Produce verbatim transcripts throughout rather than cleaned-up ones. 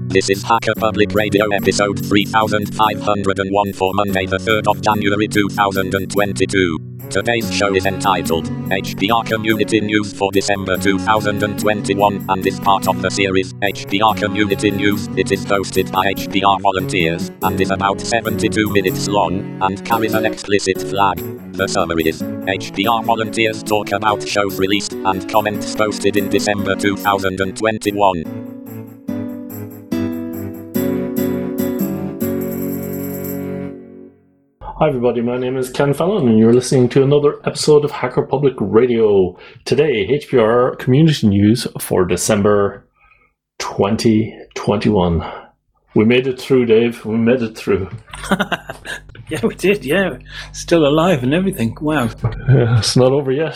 This is Hacker Public Radio episode three thousand five hundred one for Monday the third of January two thousand twenty-two. Today's show is entitled H P R Community News for December two thousand twenty-one and is part of the series H P R Community News. It is hosted by H P R volunteers and is about seventy-two minutes long and carries an explicit flag. The summary is H P R volunteers talk about shows released and comments posted in December two thousand twenty-one. Hi everybody, my name is Ken Fallon and you're listening to another episode of Hacker Public Radio. Today, H P R Community News for December twenty twenty-one. We made it through, Dave. We made it through. Yeah, we did, yeah. Still alive and everything. Wow. Yeah, it's not over yet.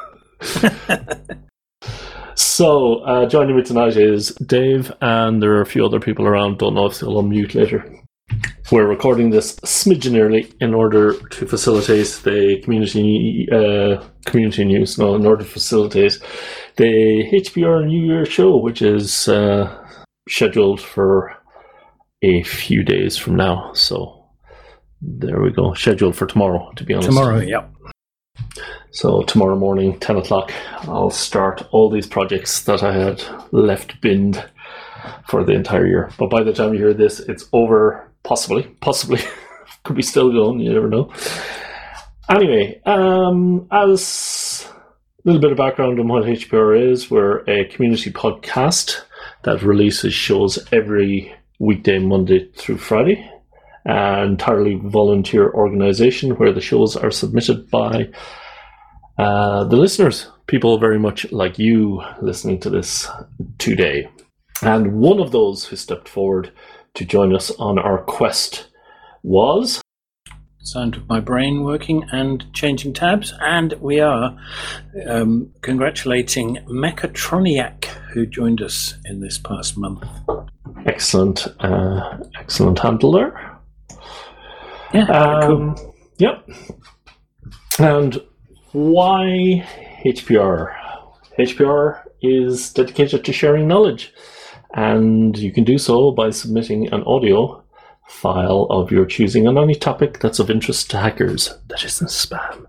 So, uh, joining me tonight is Dave, and there are a few other people around. Don't know if they'll unmute later. We're recording this smidgen early in order to facilitate the community uh, community news. No, in order to facilitate the H P R New Year show, which is uh, scheduled for a few days from now. So there we go. Scheduled for tomorrow, to be honest. Tomorrow, yeah. So tomorrow morning, ten o'clock, I'll start all these projects that I had left binned for the entire year. But by the time you hear this, it's over. Possibly, possibly. Could be still going, you never know. Anyway, um, as a little bit of background on what H P R is, we're a community podcast that releases shows every weekday, Monday through Friday. An entirely volunteer organization where the shows are submitted by uh, the listeners, people very much like you listening to this today. And one of those who stepped forward to join us on our quest was sound of my brain working and changing tabs, and we are um, congratulating Mechatroniac, who joined us in this past month. Excellent, uh, excellent handle there. Yeah, um, cool. Yep. And why H P R? H P R is dedicated to sharing knowledge. And you can do so by submitting an audio file of your choosing on any topic that's of interest to hackers that isn't spam.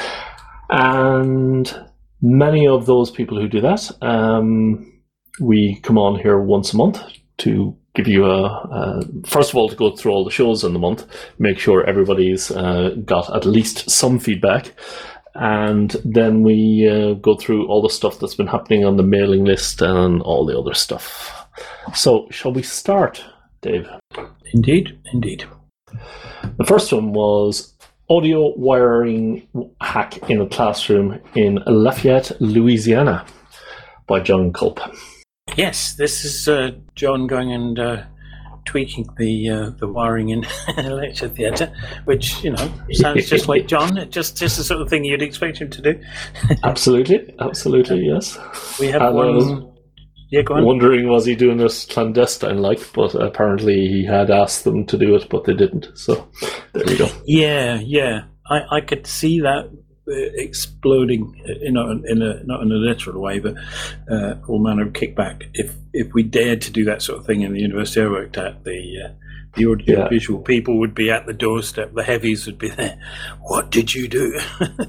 And many of those people who do that, um, we come on here once a month to give you a, a, first of all, to go through all the shows in the month, make sure everybody's uh, got at least some feedback. And then we uh, go through all the stuff that's been happening on the mailing list and all the other stuff. So, shall we start, Dave? Indeed, indeed. The first one was audio wiring hack in a classroom in Lafayette, Louisiana, by John Culp. Yes, this is uh, John going and uh, tweaking the uh, the wiring in a lecture theatre, which, you know, sounds just like John. It just just the sort of thing you'd expect him to do. Absolutely, absolutely, yes. We have and one. Yeah, go on. Wondering was he doing this clandestine-like, but apparently he had asked them to do it, but they didn't. So there you go. Yeah, yeah. I, I could see that uh, exploding, you know, in a not in a literal way, but uh, all manner of kickback. If if we dared to do that sort of thing in the university I worked at, the uh, the audio yeah. visual people would be at the doorstep. The heavies would be there. What did you do?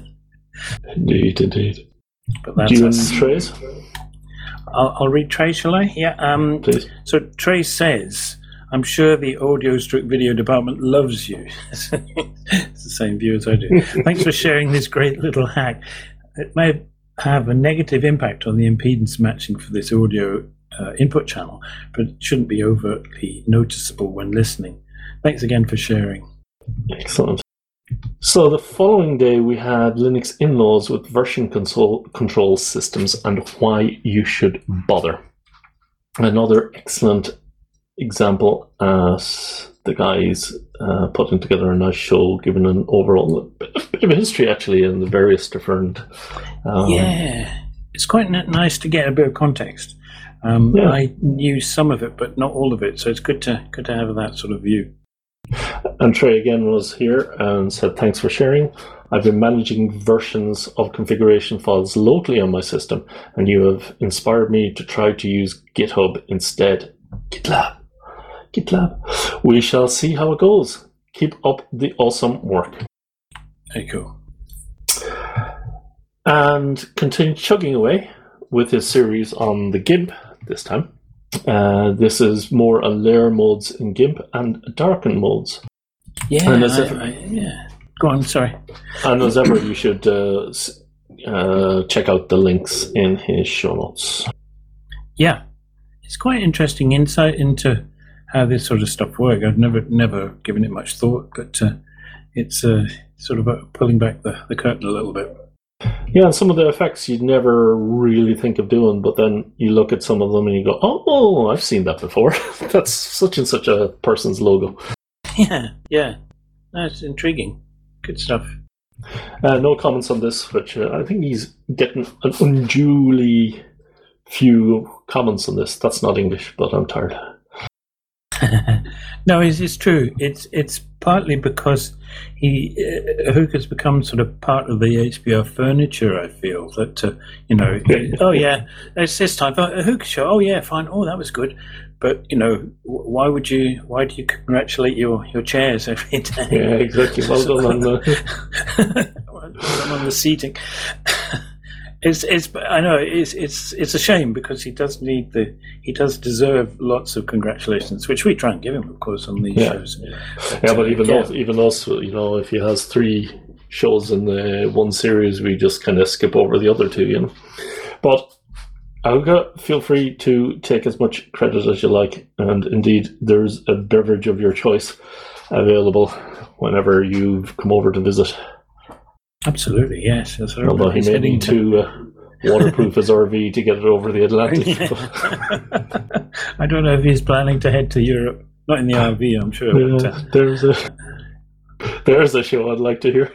Indeed, indeed. But that's do you us. Trace? I'll, I'll read Trey, shall I? Yeah. Um, Please. So Trey says, I'm sure the audio stroke video department loves you. It's the same view as I do. Thanks for sharing this great little hack. It may have a negative impact on the impedance matching for this audio uh, input channel, but it shouldn't be overtly noticeable when listening. Thanks again for sharing. Excellent. So the following day we had Linux in-laws with version control, control systems and why you should bother. Another excellent example as the guys uh, putting together a nice show, giving an overall bit of, bit of history actually in the various different... Um, yeah, it's quite nice to get a bit of context. Um, yeah. I knew some of it, but not all of it, so it's good to good to have that sort of view. And Trey again was here and said, thanks for sharing. I've been managing versions of configuration files locally on my system, and you have inspired me to try to use GitHub instead. GitLab. GitLab. We shall see how it goes. Keep up the awesome work. Very cool. And continue chugging away with his series on the GIMP this time. Uh, this is more on layer modes in GIMP and darken modes. Yeah, and as I, ever, I, yeah. Go on, sorry. And as ever, you should uh, uh, check out the links in his show notes. Yeah, it's quite interesting insight into how this sort of stuff works. I've never never given it much thought, but uh, it's uh, sort of pulling back the, the curtain a little bit. Yeah, and some of the effects you'd never really think of doing, but then you look at some of them and you go, oh, oh I've seen that before. That's such and such a person's logo. Yeah, yeah. That's intriguing. Good stuff. Uh, no comments on this, which uh, I think he's getting an unduly few comments on this. That's not English, but I'm tired. No, it's, it's true. It's it's partly because he uh, Hook has become sort of part of the H B R furniture. I feel that uh, you know. Oh yeah, it's this type of Hook show. Oh yeah, fine. Oh, that was good. But you know, why would you? Why do you congratulate your, your chairs every day? Yeah, exactly. Well done on the well done on the seating. It's it's I know it's it's it's a shame because he does need the he does deserve lots of congratulations, which we try and give him, of course, on these yeah. shows. But, yeah, but even yeah. though even us, you know, if he has three shows in the one series, we just kind of skip over the other two, you know. But Auga, feel free to take as much credit as you like, and indeed, there's a beverage of your choice available whenever you've come over to visit. Absolutely, yes. That's right. Although he may need to uh, waterproof his R V to get it over the Atlantic. Yeah. I don't know if he's planning to head to Europe. Not in the R V, I'm sure. Yeah, but, uh, there's a there's a show I'd like to hear.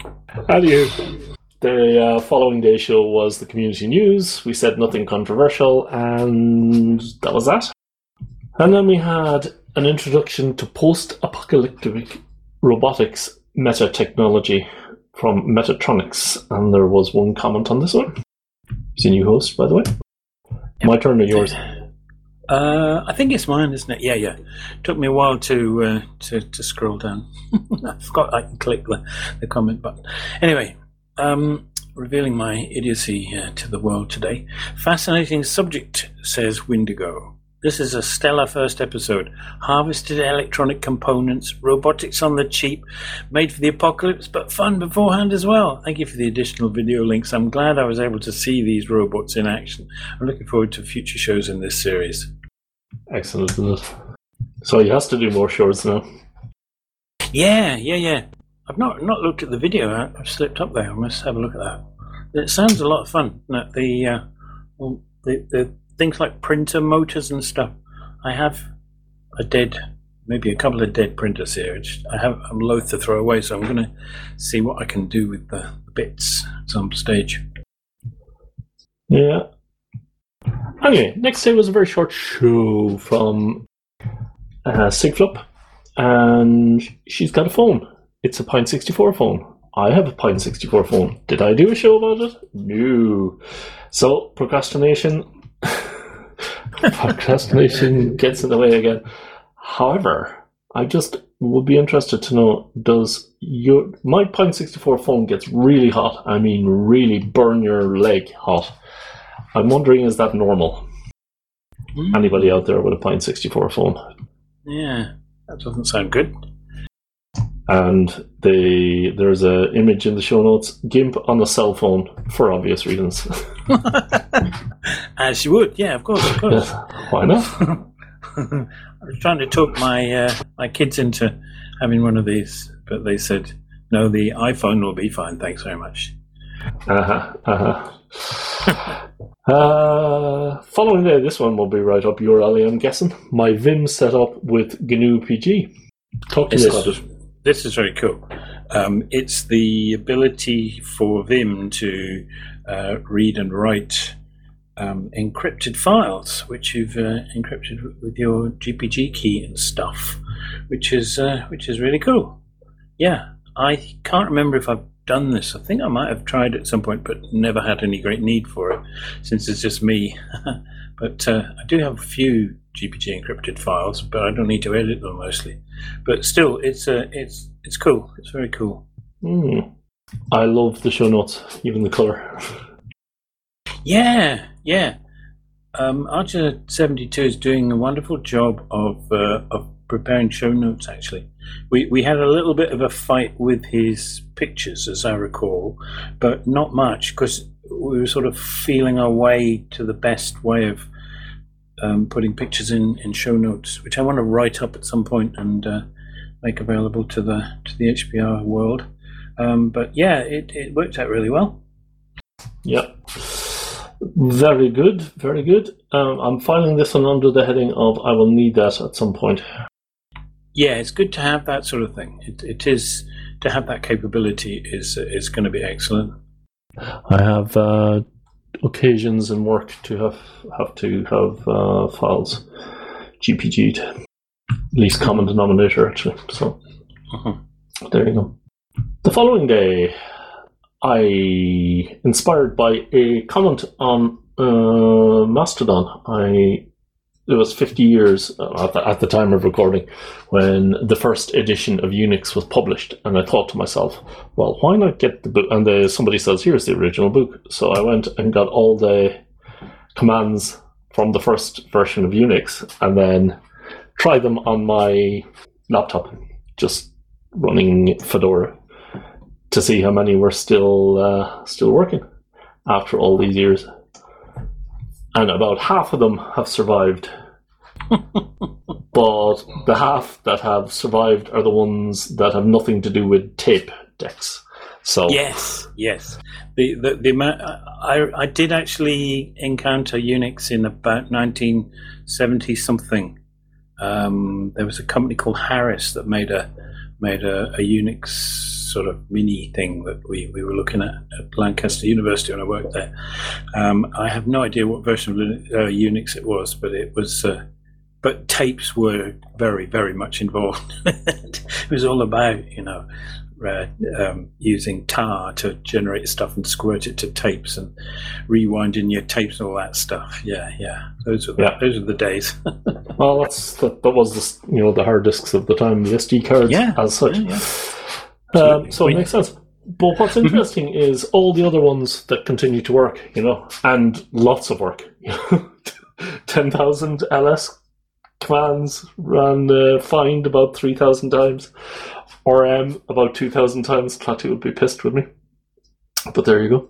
Adieu. The uh, following day show was the community news. We said nothing controversial, and that was that. And then we had an introduction to post-apocalyptic robotics meta-technology from Metatronics, and there was one comment on this one. He's a new host, by the way. Yep. My turn or yours? Uh, I think it's mine, isn't it? Yeah, yeah. Took me a while to uh, to, to scroll down. I forgot I can click the, the comment button. Anyway, um, revealing my idiocy uh, to the world today. Fascinating subject, says Windigo. This is a stellar first episode. Harvested electronic components, robotics on the cheap, made for the apocalypse, but fun beforehand as well. Thank you for the additional video links. I'm glad I was able to see these robots in action. I'm looking forward to future shows in this series. Excellent, isn't it? So he has to do more shows now. Yeah, yeah, yeah. I've not not looked at the video. I've slipped up there. I must have a look at that. It sounds a lot of fun. The uh, well, the the things like printer motors and stuff. I have a dead, maybe a couple of dead printers here. Which I have. I'm loath to throw away, so I'm going to see what I can do with the bits at some stage. Yeah. Anyway, next day was a very short show from uh, Sigflup, and she's got a phone. It's a Pine sixty-four phone. I have a Pine sixty-four phone. Did I do a show about it? No. So, procrastination procrastination gets in the way again. However, I just would be interested to know, does your my Pine sixty-four phone gets really hot? I mean, really burn your leg hot. I'm wondering, is that normal? Mm. Anybody out there with a Pine sixty-four phone? Yeah, that doesn't sound good. And the there's an image in the show notes, GIMP on a cell phone, for obvious reasons. As you would, yeah, of course, of course. Yes. Why not? I was trying to talk my uh, my kids into having one of these, but they said, no, the iPhone will be fine, thanks very much. Uh-huh, uh-huh. uh, following day, this one will be right up your alley, I'm guessing. My Vim setup with G N U P G. Talk to this me about is, it. This is very cool. Um, it's the ability for Vim to uh, read and write um, encrypted files, which you've uh, encrypted with your G P G key and stuff, which is uh, which is really cool. Yeah, I can't remember if I've done this. I think I might have tried at some point, but never had any great need for it since it's just me. But uh, I do have a few G P G encrypted files, but I don't need to edit them mostly. But still, it's uh, it's it's cool. It's very cool. Mm. I love the show notes, even the color. Yeah, yeah. Um, Archer seventy-two is doing a wonderful job of uh, of preparing show notes. Actually, we we had a little bit of a fight with his pictures, as I recall, but not much because we were sort of feeling our way to the best way of um, putting pictures in, in show notes, which I want to write up at some point and uh, make available to the to the H P R world. Um, but yeah, it, it worked out really well. Yep. Very good, very good. Um, I'm filing this one under the heading of I will need that at some point. Yeah, it's good to have that sort of thing. It, it is, to have that capability is is going to be excellent. I have uh, occasions in work to have have to have uh, files G P G'd, least common denominator actually. So uh-huh. There you go. The following day, I, inspired by a comment on uh, Mastodon, I it was fifty years at the, at the time of recording when the first edition of Unix was published, and I thought to myself, well, why not get the book? And the, somebody says, here's the original book. So I went and got all the commands from the first version of Unix and then tried them on my laptop, just running Fedora, to see how many were still uh, still working after all these years. And about half of them have survived. But the half that have survived are the ones that have nothing to do with tape decks. So yes, yes. The the the amount I I did actually encounter Unix in about nineteen seventy something. Um, there was a company called Harris that made a made a, a Unix sort of mini thing that we, we were looking at at Lancaster University when I worked there. Um, I have no idea what version of Linux, uh, Unix it was, but it was. Uh, but tapes were very, very much involved. It was all about, you know, uh, um, using tar to generate stuff and squirt it to tapes and rewinding your tapes and all that stuff. Yeah, yeah. Those were the, yeah. those were the days. Well, that's that, that was the, you know, the hard disks of the time, the S D cards, yeah, as such. Yeah, yeah. Um, so it makes sense. But what's interesting mm-hmm. is all the other ones that continue to work, you know, and lots of work. ten thousand L S commands ran uh, find about three thousand times. R M about two thousand times. Klaatu would be pissed with me. But there you go.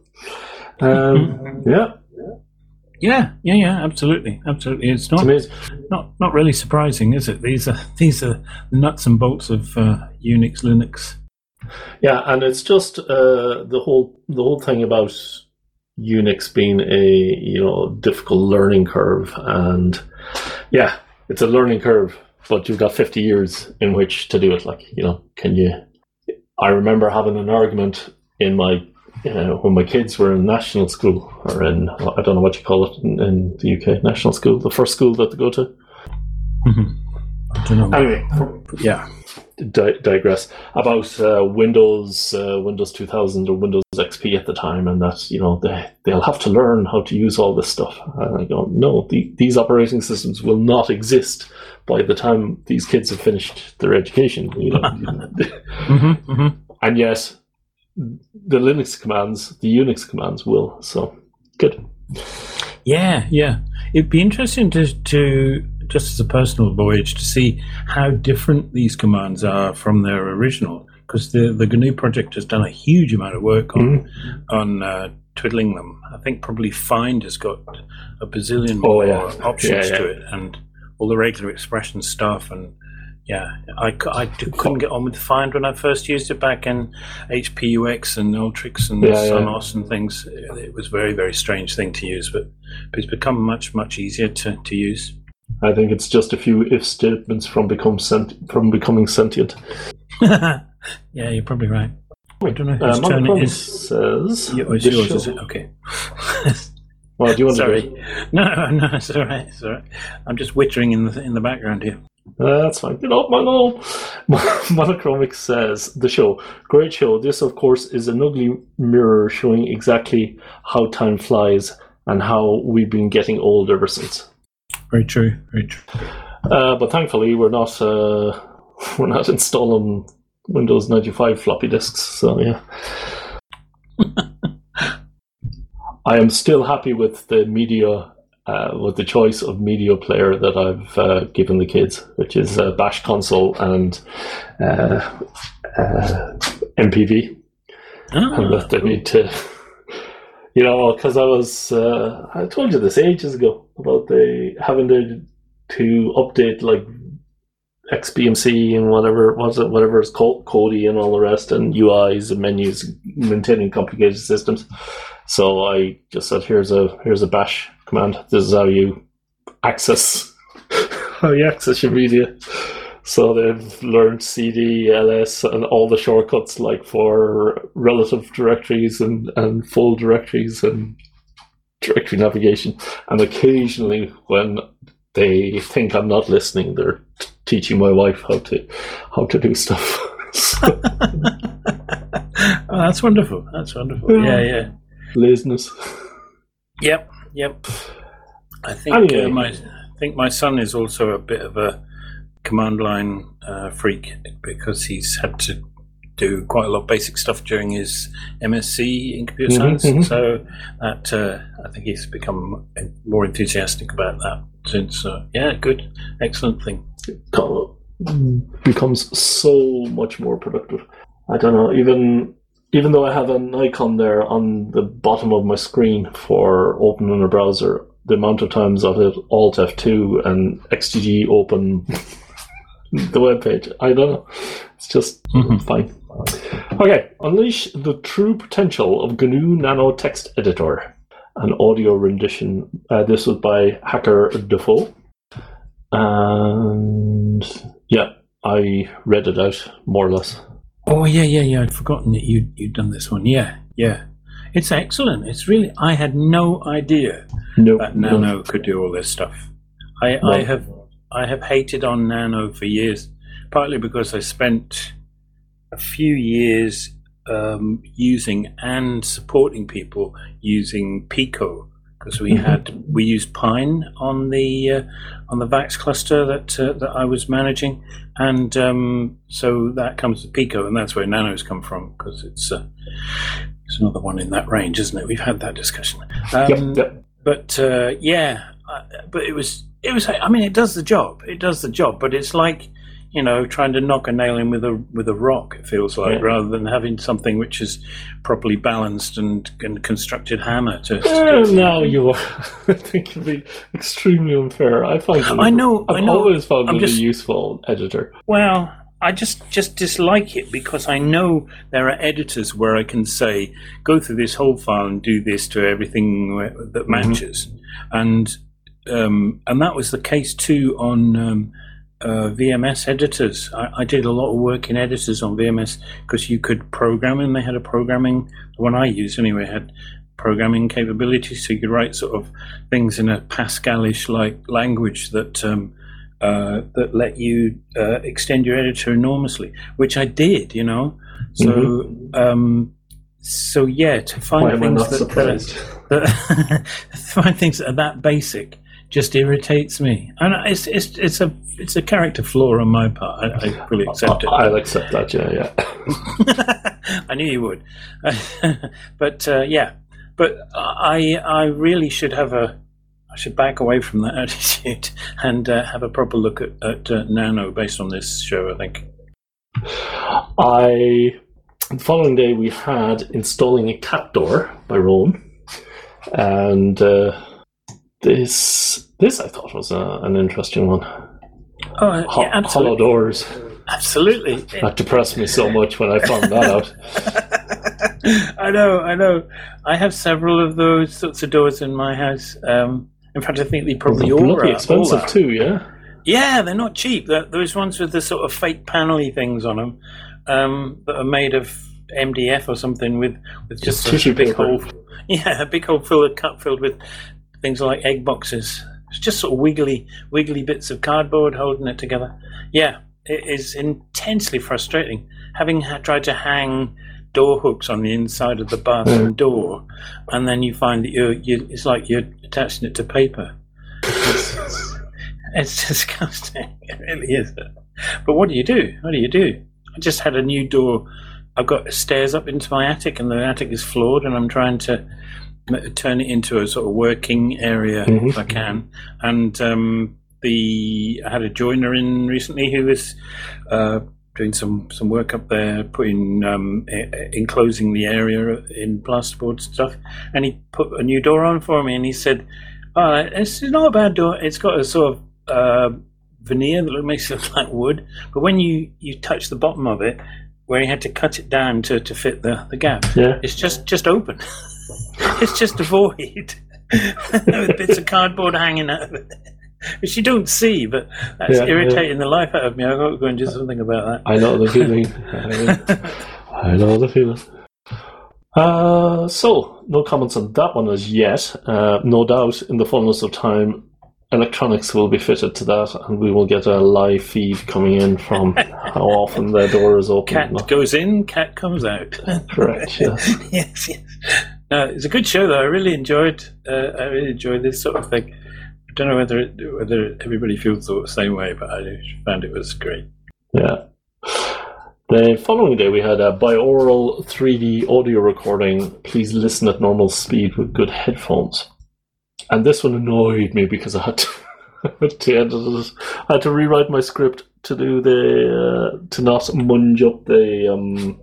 Um, yeah. Yeah, yeah, yeah, absolutely, absolutely. It's not it's not not really surprising, is it? These are these are the nuts and bolts of uh, Unix, Linux. Yeah, and it's just uh, the whole the whole thing about Unix being a you know difficult learning curve, and yeah, it's a learning curve, but you've got fifty years in which to do it. Like you know, can you? I remember having an argument in my. Uh, when my kids were in national school, or in, I don't know what you call it in, in the U K, national school, the first school that they go to. Mm-hmm. I don't know. Anyway, yeah. Di- digress about uh, Windows, uh, Windows two thousand or Windows X P at the time, and that, you know, they, they'll have to learn how to use all this stuff. And I go, no, the, these operating systems will not exist by the time these kids have finished their education. You know? mm-hmm, mm-hmm. And yet, the Linux commands, the Unix commands will. So, good. Yeah, yeah. It'd be interesting to, to, just as a personal voyage, to see how different these commands are from their original. Because the, the G N U project has done a huge amount of work on mm-hmm. on uh, twiddling them. I think probably Find has got a bazillion more oh, yeah. options yeah, yeah. to it, and all the regular expression stuff. And yeah, I, I couldn't get on with Find when I first used it back in H P U X and Ultrix and yeah, Sonos yeah. and things. It was a very, very strange thing to use, but, but it's become much, much easier to, to use. I think it's just a few if statements from become sent, from becoming sentient. Yeah, you're probably right. I don't know whose uh, turn it is. Says yeah, it's yours, is it? Okay. Well, do you want Sorry. to go? No, no, it's all right. It's all right. I'm just wittering in the in the background here. Uh, that's fine. Get off my lawn. Monochromic says, the show. Great show. This, of course, is an ugly mirror showing exactly how time flies and how we've been getting old ever since. Very true. Very true. Uh, but thankfully, we're not uh, we're not installing Windows ninety-five floppy disks. So yeah, I am still happy with the media. Uh, with the choice of media player that I've uh, given the kids, which is uh, Bash Console and uh, uh, M P V. Oh, and that they need to, you know, because I was, uh, I told you this ages ago about the having to to update like X B M C and whatever was it, whatever is called Kodi and all the rest, and U Is and menus, maintaining complicated systems. So I just said, here's a here's a bash command. This is how you access how you access your media. So they've learned C D, L S, and all the shortcuts like for relative directories and, and full directories and directory navigation. And occasionally, when they think I'm not listening, they're t- teaching my wife how to how to do stuff. So, oh, that's wonderful. That's wonderful. Yeah, yeah. Laziness. Yep, yep. I think anyway. uh, my I think my son is also a bit of a command line uh, freak because he's had to do quite a lot of basic stuff during his M S c in computer mm-hmm, science. Mm-hmm. So that uh, I think he's become more enthusiastic about that since. Uh, yeah, good, excellent thing. Becomes so much more productive. I don't know, even. Even though I have an icon there on the bottom of my screen for opening a browser, the amount of times I've hit Alt F two and X G G open the web page, I don't know. It's just mm-hmm. fine. Okay, unleash the true potential of G N U Nano Text Editor, an audio rendition. Uh, this was by Hacker Defoe. And yeah, I read it out more or less. Oh, yeah, yeah, yeah. I'd forgotten that you, you'd done this one. Yeah, yeah. It's excellent. It's really, I had no idea nope, that Nano nope. could do all this stuff. I, no. I have I have hated on Nano for years, partly because I spent a few years um, using and supporting people using Pico, because we mm-hmm. had we used Pine on the uh, on the VAX cluster that uh, that I was managing, and um, so that comes to Pico, and that's where Nano's come from, because it's uh, it's another one in that range, isn't it? We've had that discussion. Um, yep, yep. But uh, yeah, uh, but it was it was. I mean, it does the job. It does the job, but it's like, you know, trying to knock a nail in with a with a rock, it feels like, yeah. rather than having something which is properly balanced and, and constructed hammer to. Uh, no, you are. I think you'd be extremely unfair. I find. It, I know. I've I know. always found I'm it just, a useful editor. Well, I just just dislike it because I know there are editors where I can say, go through this whole file and do this to everything that matches, mm-hmm. and um, and that was the case too on. Um, Uh, V M S editors. I, I did a lot of work in editors on V M S because you could program, and they had a programming, the one I used anyway, had programming capabilities, so you could write sort of things in a Pascalish like language that um, uh, that let you uh, extend your editor enormously, which I did, you know. So mm-hmm. um, so yeah, to find Why things am I not that, that, that find things that are that basic just irritates me, and it's it's it's a it's a character flaw on my part. I, I fully accept it. I'll accept that. Yeah, yeah. I knew you would, but uh, yeah, but I I really should have a I should back away from that attitude and uh, have a proper look at, at uh, Nano based on this show, I think. I the following day we had Installing a Cat Door by Rowan, and. Uh, This this I thought was a, an interesting one. Oh, yeah, Ho- absolutely. Hollow doors. Absolutely. That depressed me so much when I found that out. I know, I know. I have several of those sorts of doors in my house. Um, in fact, I think they probably they're all are. bloody expensive too, yeah? Yeah, they're not cheap. They're, those ones with the sort of fake panel-y things on them um, that are made of M D F or something with, with just, just a big paper. hole. Yeah, a big hole filled, cup filled with things like egg boxes. It's just sort of wiggly, wiggly bits of cardboard holding it together. Yeah, it is intensely frustrating. Having ha- tried to hang door hooks on the inside of the bathroom door, and then you find that you're, you it's like you're attaching it to paper. It's, it's disgusting. It really is. But what do you do? What do you do? I just had a new door. I've got stairs up into my attic, and the attic is floored, and I'm trying to turn it into a sort of working area mm-hmm. if I can. And um, the I had a joiner in recently who was uh, doing some, some work up there, putting um, enclosing the area in plasterboard stuff, and he put a new door on for me, and he said, "Oh, it's not a bad door. It's got a sort of uh, veneer that makes it look like wood, but when you, you touch the bottom of it, where he had to cut it down to, to fit the, the gap, yeah. it's just just open. It's just a void with bits of cardboard hanging out of it." Which you don't see, but that's yeah, irritating yeah. the life out of me. I've got to go and do something about that. I know the feeling. I, I know the feeling. Uh, so, no comments on that one as yet. Uh, no doubt, in the fullness of time, electronics will be fitted to that, and we will get a live feed coming in from how often the door is open. Cat goes in, cat comes out. Correct, yes. yes, yes. No, it's a good show, though. I really enjoyed uh, I really enjoyed this sort of thing. I don't know whether it, whether everybody feels the same way, but I found it was great. Yeah. The following day, we had a binaural three D audio recording. Please listen at normal speed with good headphones. And this one annoyed me because I had to, to edit it. I had to rewrite my script to do the uh, to not munge up the um,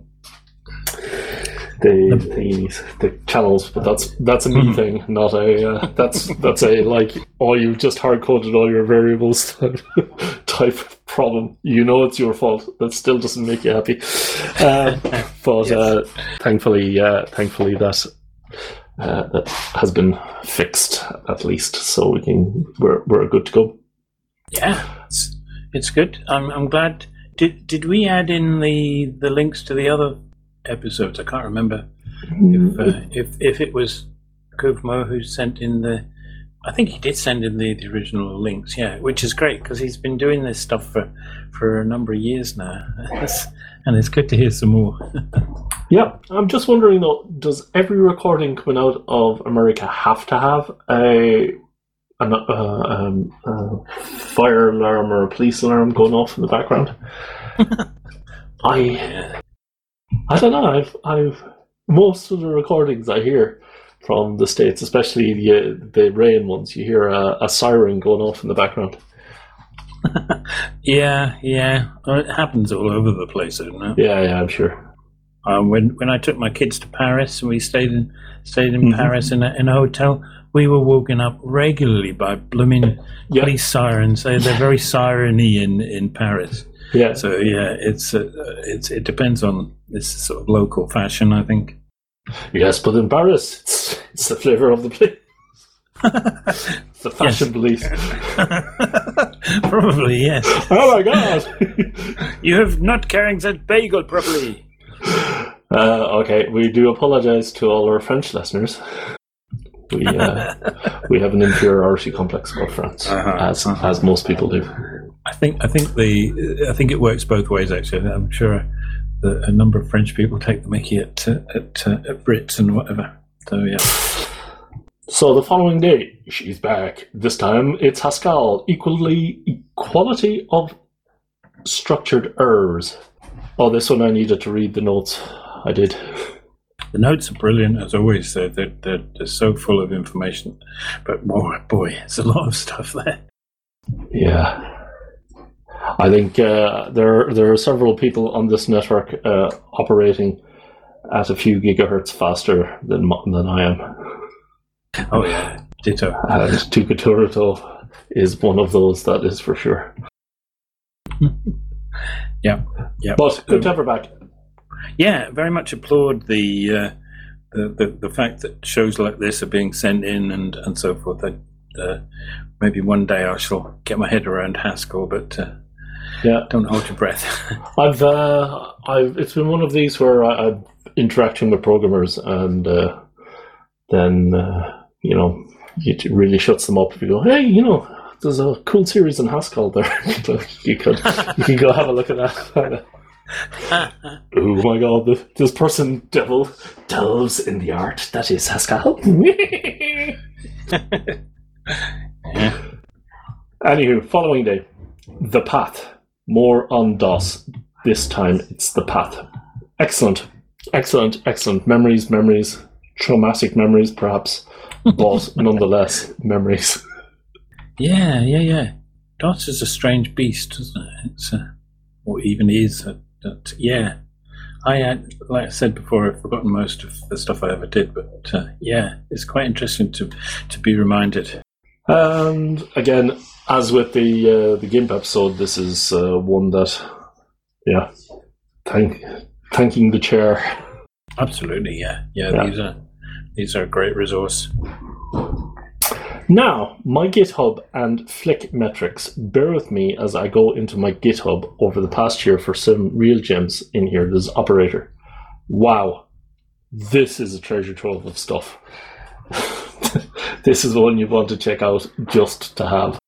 the thingies, the channels. But that's that's a me thing, not a uh, that's that's a like oh you've just hard coded all your variables type, type of problem. You know it's your fault. That still doesn't make you happy. Um, but yes. uh, thankfully, uh, thankfully that. Uh, that has been fixed at least, so we can we're we're good to go. Yeah, it's, it's good. I'm I'm glad. Did did we add in the, the links to the other episodes? I can't remember if uh, if if it was Kuvmo who sent in the. I think he did send in the, the original links. Yeah, which is great because he's been doing this stuff for for a number of years now, and it's good to hear some more. Yeah, I'm just wondering though, does every recording coming out of America have to have a an, uh, um, a fire alarm or a police alarm going off in the background? I I don't know. I've I've most of the recordings I hear from the States, especially the the rain ones, you hear a, a siren going off in the background. yeah, yeah, well, it happens all over the place, doesn't it? Yeah, yeah, I'm sure. Um, when when I took my kids to Paris and we stayed in stayed in mm-hmm. Paris in a, in a hotel, we were woken up regularly by blooming yeah. police sirens. They they're very siren-y in, in Paris. Yeah. So yeah, it's uh, it's it depends on this sort of local fashion, I think. Yes, but in Paris, it's it's the flavour of the place. It's the fashion police. Probably yes. Oh my God! You have not carrying that bagel properly. Uh, okay, we do apologise to all our French listeners. We uh, we have an inferiority complex about France, uh-huh, as uh-huh. as most people do. I think I think the I think it works both ways. Actually, I'm sure that a number of French people take the mickey at uh, at, uh, at Brits and whatever. So yeah. So the following day, she's back. This time it's Haskell. Equally equality of structured errors. Oh, this one I needed to read the notes. I did. The notes are brilliant, as always. They're, they're, they're, they're so full of information. But boy, boy, there's a lot of stuff there. Yeah. I think uh, there, there are several people on this network uh, operating at a few gigahertz faster than than I am. Oh, yeah. Ditto. And Tukaturito is one of those, that is for sure. Yeah, yeah. But good to have her back. Yeah, very much applaud the, uh, the the the fact that shows like this are being sent in and, and so forth. I, uh, maybe one day I shall get my head around Haskell, but uh, yeah, don't hold your breath. I've uh, I've it's been one of these where I, I'm interacting with programmers, and uh, then uh, you know it really shuts them up if you go, hey, you know, there's a cool series in Haskell there. you could you can go have a look at that. Oh my god, the, this person devil delves in the art that is Haskell. Yeah. Anywho, following day, The Path. More on DOS. This time it's The Path. Excellent, excellent, excellent. Memories, memories, traumatic memories perhaps, but nonetheless, memories. Yeah, yeah, yeah. DOS is a strange beast, isn't it? It's a, or even is. A, a, yeah. I had, like I said before, I've forgotten most of the stuff I ever did, but uh, yeah, it's quite interesting to to be reminded. And again, as with the uh, the GIMP episode, this is uh, one that, yeah, thank thanking the chair. Absolutely, yeah, yeah. Yeah. These are these are a great resource. Now, my GitHub and Flick metrics. Bear with me as I go into my GitHub over the past year for some real gems in here. There's Operator. Wow, this is a treasure trove of stuff. This is one you want to check out just to have.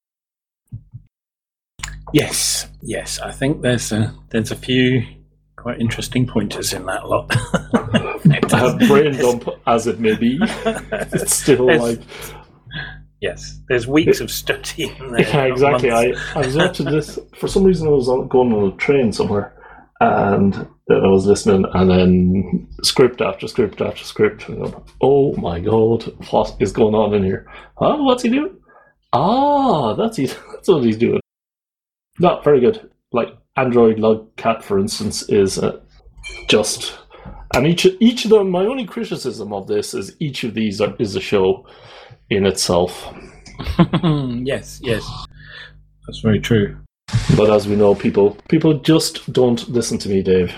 Yes, yes. I think there's a there's a few quite interesting pointers in that lot. Uh, brain dump as it may be, it's still There's- like... Yes, there's weeks of study in there. Yeah, not exactly. I, months. I was watching this, for some reason I was on, going on a train somewhere, and then I was listening, and then script after script after script. And I'm, oh my god, what is going on in here? Huh? What's he doing? Ah, that's, he, that's what he's doing. Not very good. Like, Android Logcat, for instance, is uh, just... And each, each of them, my only criticism of this is each of these are, is a show in itself. Yes, yes, that's very true. But as we know, people people just don't listen to me, Dave.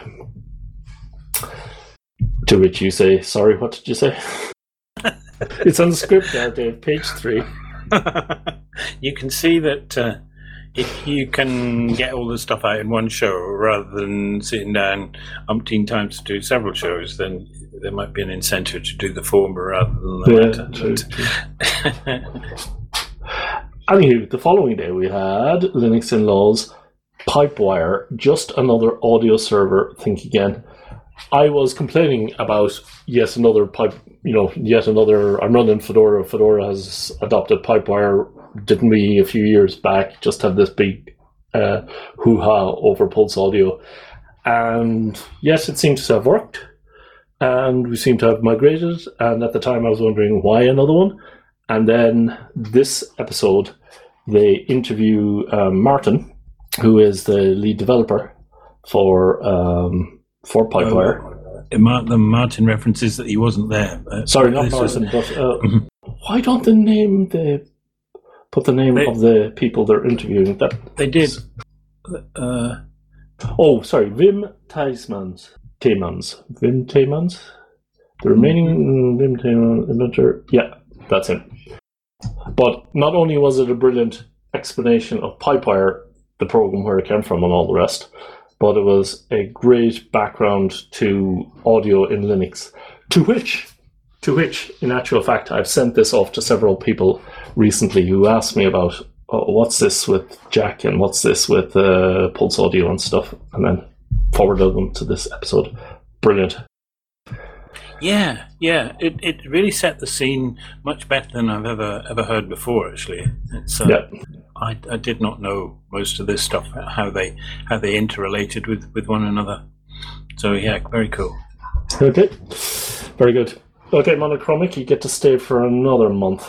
To which you say, sorry, what did you say? It's on the script there, Dave, page three. You can see that uh, if you can get all the stuff out in one show rather than sitting down umpteen times to do several shows, then there might be an incentive to do the former rather than the Yeah, latter. true, But- true. Anywho, the following day we had Linux in-laws, Pipewire, just another audio server. Think again. I was complaining about yet another pipe, you know, yet another. I'm running Fedora. Fedora has adopted Pipewire. Didn't we a few years back just have this big uh, hoo-ha over Pulse Audio? And yes, it seems to have worked. And we seem to have migrated. And at the time I was wondering why another one. And then this episode, they interview um, Martin, who is the lead developer for um, for Pipewire. Uh, Mar- the Martin references that he wasn't there. Uh, Sorry, not this was- Martin, but uh, why don't they name the put the name They- of the people they're interviewing? That They did. Uh, oh, sorry, Wim Thijsmans, Taemans, Wim Taemans, the remaining Wim Taemans inventor. Yeah, that's him. But not only was it a brilliant explanation of Pipewire, the program where it came from, and all the rest, but it was a great background to audio in Linux. To which, to which, in actual fact, I've sent this off to several people recently who asked me about oh, what's this with Jack and what's this with uh, Pulse Audio and stuff, and then forwarded them to this episode. Brilliant. yeah, yeah. It it really set the scene much better than I've ever ever heard before. Actually, it's. Uh, Yeah. I, I did not know most of this stuff, how they how they interrelated with, with one another. So yeah, very cool. Okay. Very good. Okay, Monochromic, you get to stay for another month.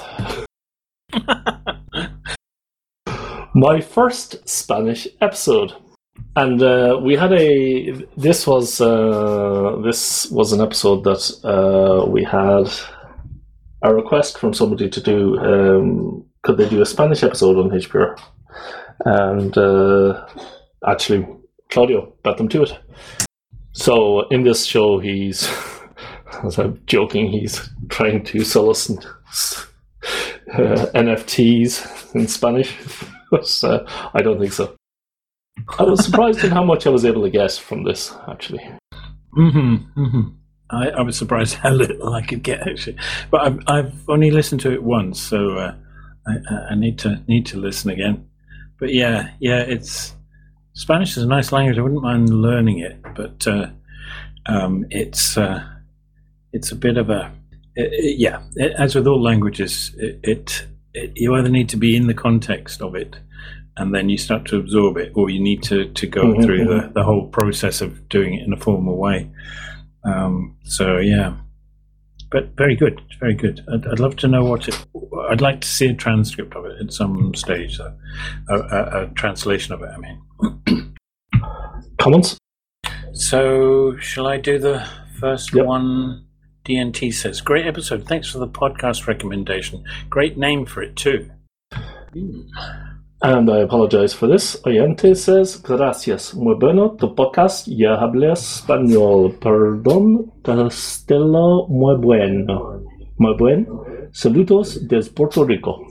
My first Spanish episode. And uh, we had a this was uh, this was an episode that uh, we had a request from somebody to do um, could they do a Spanish episode on H P R? And uh, actually Claudio bet them to it. So in this show he's as I'm joking, he's trying to sell us uh, N F Ts in Spanish. But, uh, I don't think so. I was surprised at how much I was able to guess from this, actually. Mm-hmm, mm-hmm. I, I was surprised how little I could get actually, but I've I've only listened to it once, so uh, I, I need to need to listen again. But yeah, yeah, it's Spanish is a nice language. I wouldn't mind learning it, but uh, um, it's uh, it's a bit of a it, it, yeah. It, as with all languages, it, it, it you either need to be in the context of it, and then you start to absorb it, or you need to to go mm-hmm. through the the whole process of doing it in a formal way. Um, so yeah, but very good, very good. I'd, I'd love to know what it. I'd like to see a transcript of it at some stage, so a, a, a translation of it. I mean, comments. So shall I do the first yep. one? D N T says, "Great episode. Thanks for the podcast recommendation. Great name for it too." Mm. And I apologize for this. Oyente says, gracias. Muy bueno tu podcast. Ya hablé español. Perdón. Castellano. Muy bueno. Muy bueno. Saludos desde Puerto Rico.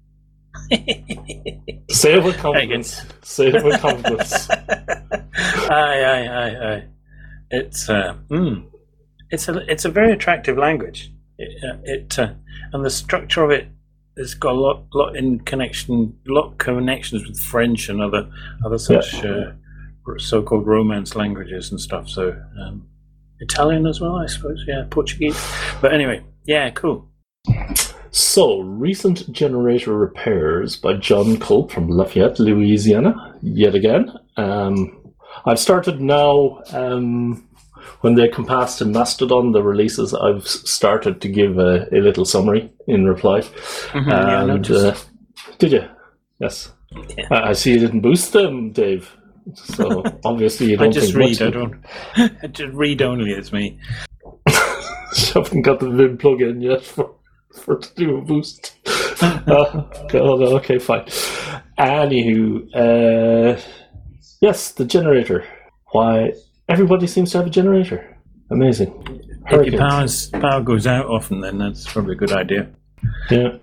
Say it with confidence. Say it with confidence. Aye, aye, aye, aye. It's, uh, mm, it's, a, it's a very attractive language. It, uh, it uh, and the structure of it, it's got a lot, lot in connection, lot of connections with French and other, other such yeah. uh, so-called Romance languages and stuff. So um, Italian as well, I suppose. Yeah, Portuguese. But anyway, yeah, cool. So, recent generator repairs by John Culp from Lafayette, Louisiana. Yet again, um, I've started now. Um, When they come past to Mastodon, the releases, I've started to give a, a little summary in reply. Mm-hmm, and yeah, uh, did you? Yes. Yeah. I, I see you didn't boost them, Dave. So obviously you don't. I just think read. much I don't. I just read only. It's me. You haven't got the Vim plug-in yet for for to do a boost. uh, okay, okay, fine. Anywho, uh, yes, the generator. Why? Everybody seems to have a generator. Amazing. If your power's, power goes out often, then that's probably a good idea. Yeah.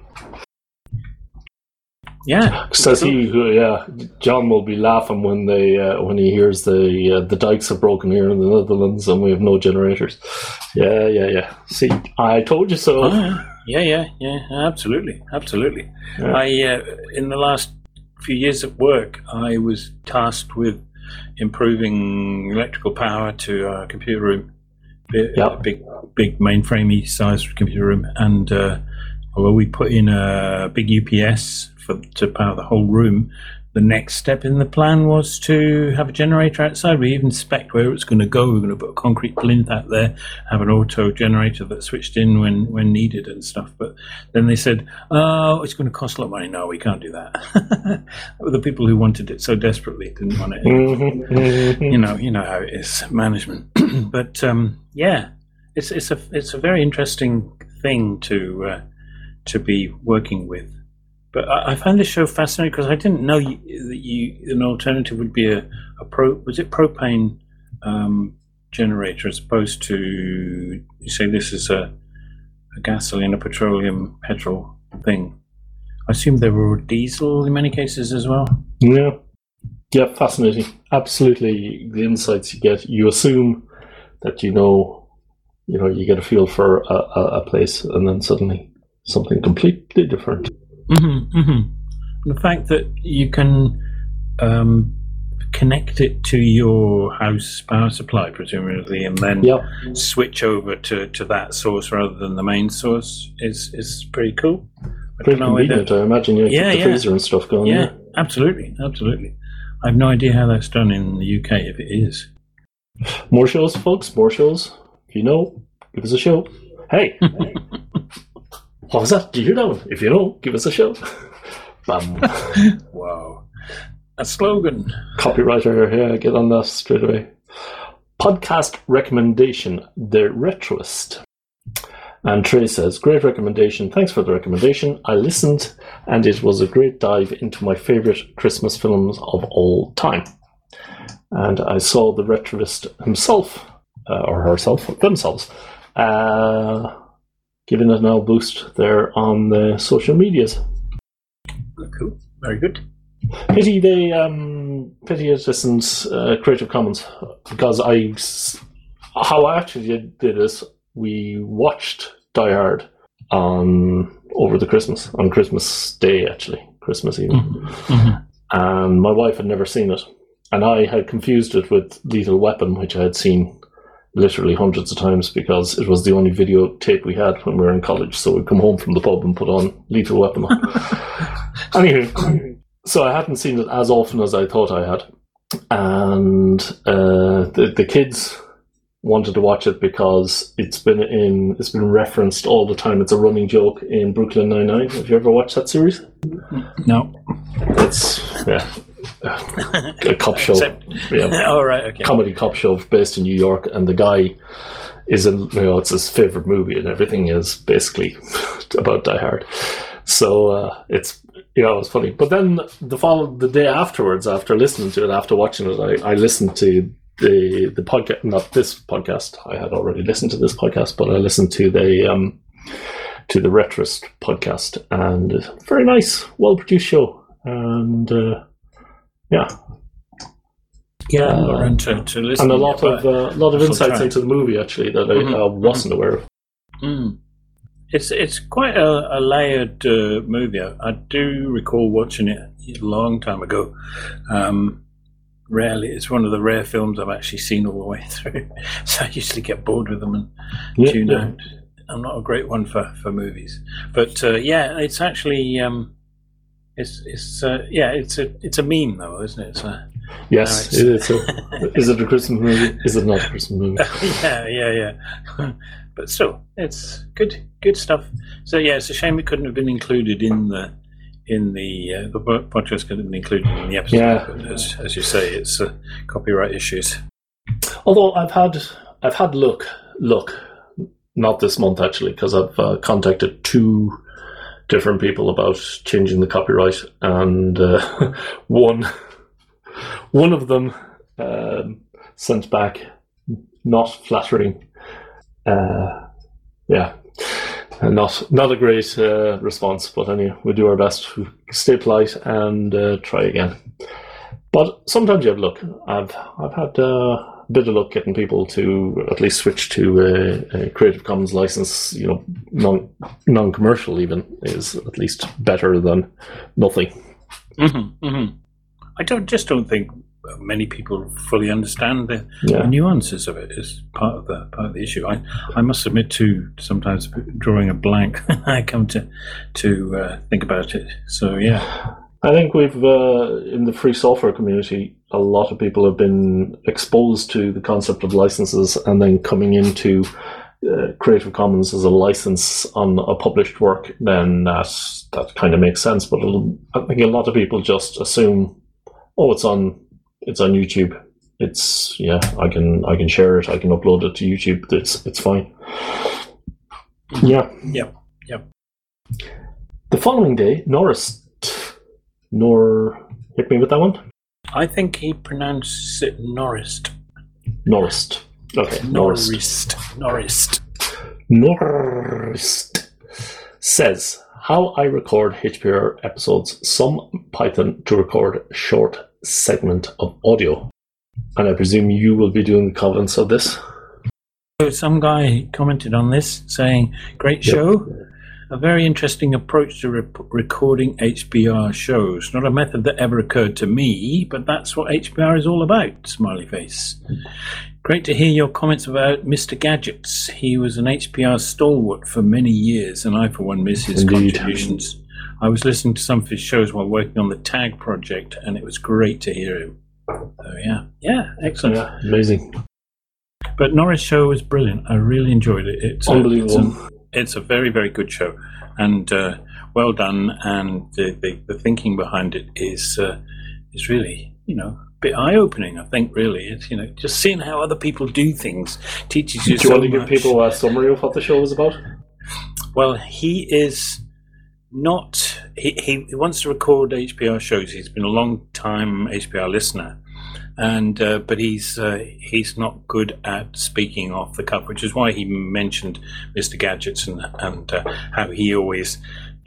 Yeah. Says he, who, yeah, John will be laughing when they uh, when he hears the uh, the dikes are broken here in the Netherlands and we have no generators. Yeah, yeah, yeah. See, I told you so. Oh, yeah, yeah, yeah. Absolutely, absolutely. Yeah. I uh, in the last few years at work, I was tasked with improving electrical power to our computer room, a yep. big, big mainframe sized computer room, and uh, although we put in a big U P S for to power the whole room, the next step in the plan was to have a generator outside. We even spec'd where it's going to go. We're going to put a concrete plinth out there, have an auto generator that switched in when, when needed and stuff. But then they said, oh, it's going to cost a lot of money. No, we can't do that. The people who wanted it so desperately didn't want it. Mm-hmm. You know, you know how it is, management. But um, yeah, it's it's a it's a very interesting thing to uh, to be working with. But I, I found this show fascinating because I didn't know you, that you an alternative would be a, a pro was it propane um, generator as opposed to, you say this is a, a gasoline, a petroleum, petrol thing. I assume they were diesel in many cases as well. Yeah, yeah, fascinating. Absolutely, the insights you get. You assume that you know, you know, you get a feel for a, a, a place, and then suddenly something completely different. Mm-hmm, mm-hmm. The fact that you can um, connect it to your house power supply, presumably, and then yep. switch over to, to that source rather than the main source is, is pretty cool. I pretty convenient, I imagine. You yeah, keep the yeah. freezer and stuff going. Yeah, yeah, absolutely, absolutely. I have no idea how that's done in the U K, if it is. More shows, folks, more shows. If you know, give us a show. Hey! What was that? Did you hear that one? If you know, give us a show. Bam. Wow. A slogan. Copywriter, yeah, get on that straight away. Podcast recommendation, The Retroist. And Trey says, great recommendation. Thanks for the recommendation. I listened and it was a great dive into my favourite Christmas films of all time. And I saw The Retroist himself, uh, or herself, themselves, uh, giving it now a boost there on the social medias. Cool. Very good. Pity they um, pity it isn't uh, Creative Commons, because I how I actually did, did this. we watched Die Hard on over the Christmas, on Christmas Day, actually, Christmas Eve. Mm-hmm. And my wife had never seen it. And I had confused it with Lethal Weapon, which I had seen literally hundreds of times because it was the only videotape we had when we were in college. So we'd come home from the pub and put on Lethal Weapon. Anyway, so I hadn't seen it as often as I thought I had. And uh, the, the kids wanted to watch it because it's been in it's been referenced all the time. It's a running joke in Brooklyn Nine-Nine. Have you ever watched that series? No. It's yeah, a cop show. Except, yeah. Oh, right, okay. Comedy cop show based in New York, and the guy is in, you know, it's his favorite movie, and everything is basically about Die Hard. So uh, it's, you know, it's funny. But then the follow the day afterwards, after listening to it, after watching it, I, I listened to the the podcast. Not this podcast. I had already listened to this podcast, but I listened to the um to the Retrist podcast, and it's a very nice, well produced show. And uh, yeah, yeah, uh, around to, to listen, and a lot of a uh, lot of insights try. into the movie actually that I Mm-hmm. uh, wasn't aware of. Mm. It's it's quite a, a layered uh, movie. I, I do recall watching it a long time ago. Um, rarely, it's one of the rare films I've actually seen all the way through. So I usually get bored with them and Yeah, tune yeah. out. I'm not a great one for, for movies, but uh, yeah, it's actually um, it's it's uh, yeah, it's a it's a meme though, isn't it? It's a, Yes, no, it is. A, is it a Christmas movie? Is it not a Christmas movie? yeah, yeah, yeah. But still, it's good, good stuff. So yeah, it's a shame it couldn't have been included in the in the uh, the podcast couldn't have been included in the episode. Yeah. But as, as you say, it's uh, copyright issues. Although I've had I've had look look not this month actually, because I've uh, contacted two different people about changing the copyright, and uh, one one of them um, sent back not flattering. Uh, yeah, not not a great uh, response, but anyway, we do our best. We stay polite and uh, try again. But sometimes you have luck. I've I've had uh, a bit of luck getting people to at least switch to a, a Creative Commons license. You know, non non commercial even is at least better than nothing. Mm-hmm, mm-hmm. I don't just don't think many people fully understand the, Yeah. the nuances of it. Is part of the part of the issue. I, I must admit to sometimes drawing a blank when I come to to uh, think about it. So yeah. I think we've, uh, in the free software community, a lot of people have been exposed to the concept of licenses and then coming into uh, Creative Commons as a license on a published work, then that, that kind of makes sense. But I think a lot of people just assume, oh, it's on it's on YouTube. It's, yeah, I can I can share it, I can upload it to YouTube, it's it's fine. Yeah. Yep. Yep. The following day, Norris Nor hit me with that one. I think he pronounced it Norrist. Norrist. Okay. Norrist. Norrist. Norrist says how I record H P R episodes. Some Python to record a short segment of audio, and I presume you will be doing the comments of this. So some guy commented on this saying, "Great show." Yep. A very interesting approach to re- recording H B R shows. Not a method that ever occurred to me, but that's what H B R is all about, smiley face. Great to hear your comments about Mister Gadgets. He was an H B R stalwart for many years, and I, for one, miss his Indeed. contributions. I was listening to some of his shows while working on the Tag project, and it was great to hear him. So, yeah, yeah, excellent. Yeah, amazing. But Norris' show was brilliant. I really enjoyed it. It's Unbelievable. A, it's, a, it's a very, very good show, and uh, well done. And the, the, the thinking behind it is uh, is really, you know, a bit eye opening. I think really, it's, you know, just seeing how other people do things teaches you. Do you so want to give much. people a summary of what the show was about? Well, he is not. He, he he wants to record H P R shows. He's been a long time H P R listener. And uh, but he's uh, he's not good at speaking off the cuff, which is why he mentioned Mister Gadgets and and uh, how he always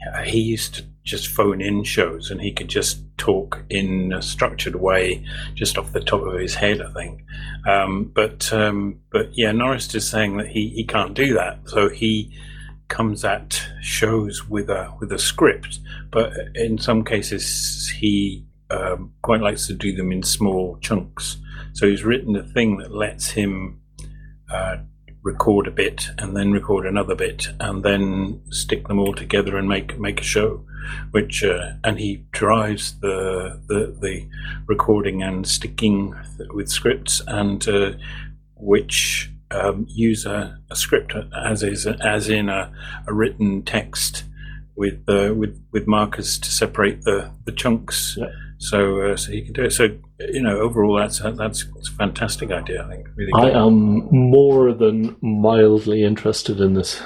uh, he used to just phone in shows, and he could just talk in a structured way, just off the top of his head, I think. Um, but um, but yeah, Norris is saying that he, he can't do that, so he comes at shows with a with a script. But in some cases, he um, quite likes to do them in small chunks. So he's written a thing that lets him uh, record a bit and then record another bit and then stick them all together and make make a show. Which uh, and he drives the, the the recording and sticking with scripts, and uh, which um, use a, a script as is as in a, a written text with uh, with with markers to separate the the chunks. Yeah. So uh, so he can do it. So you know, overall, that's a, that's, that's a fantastic idea. I think. Really I am more than mildly interested in this.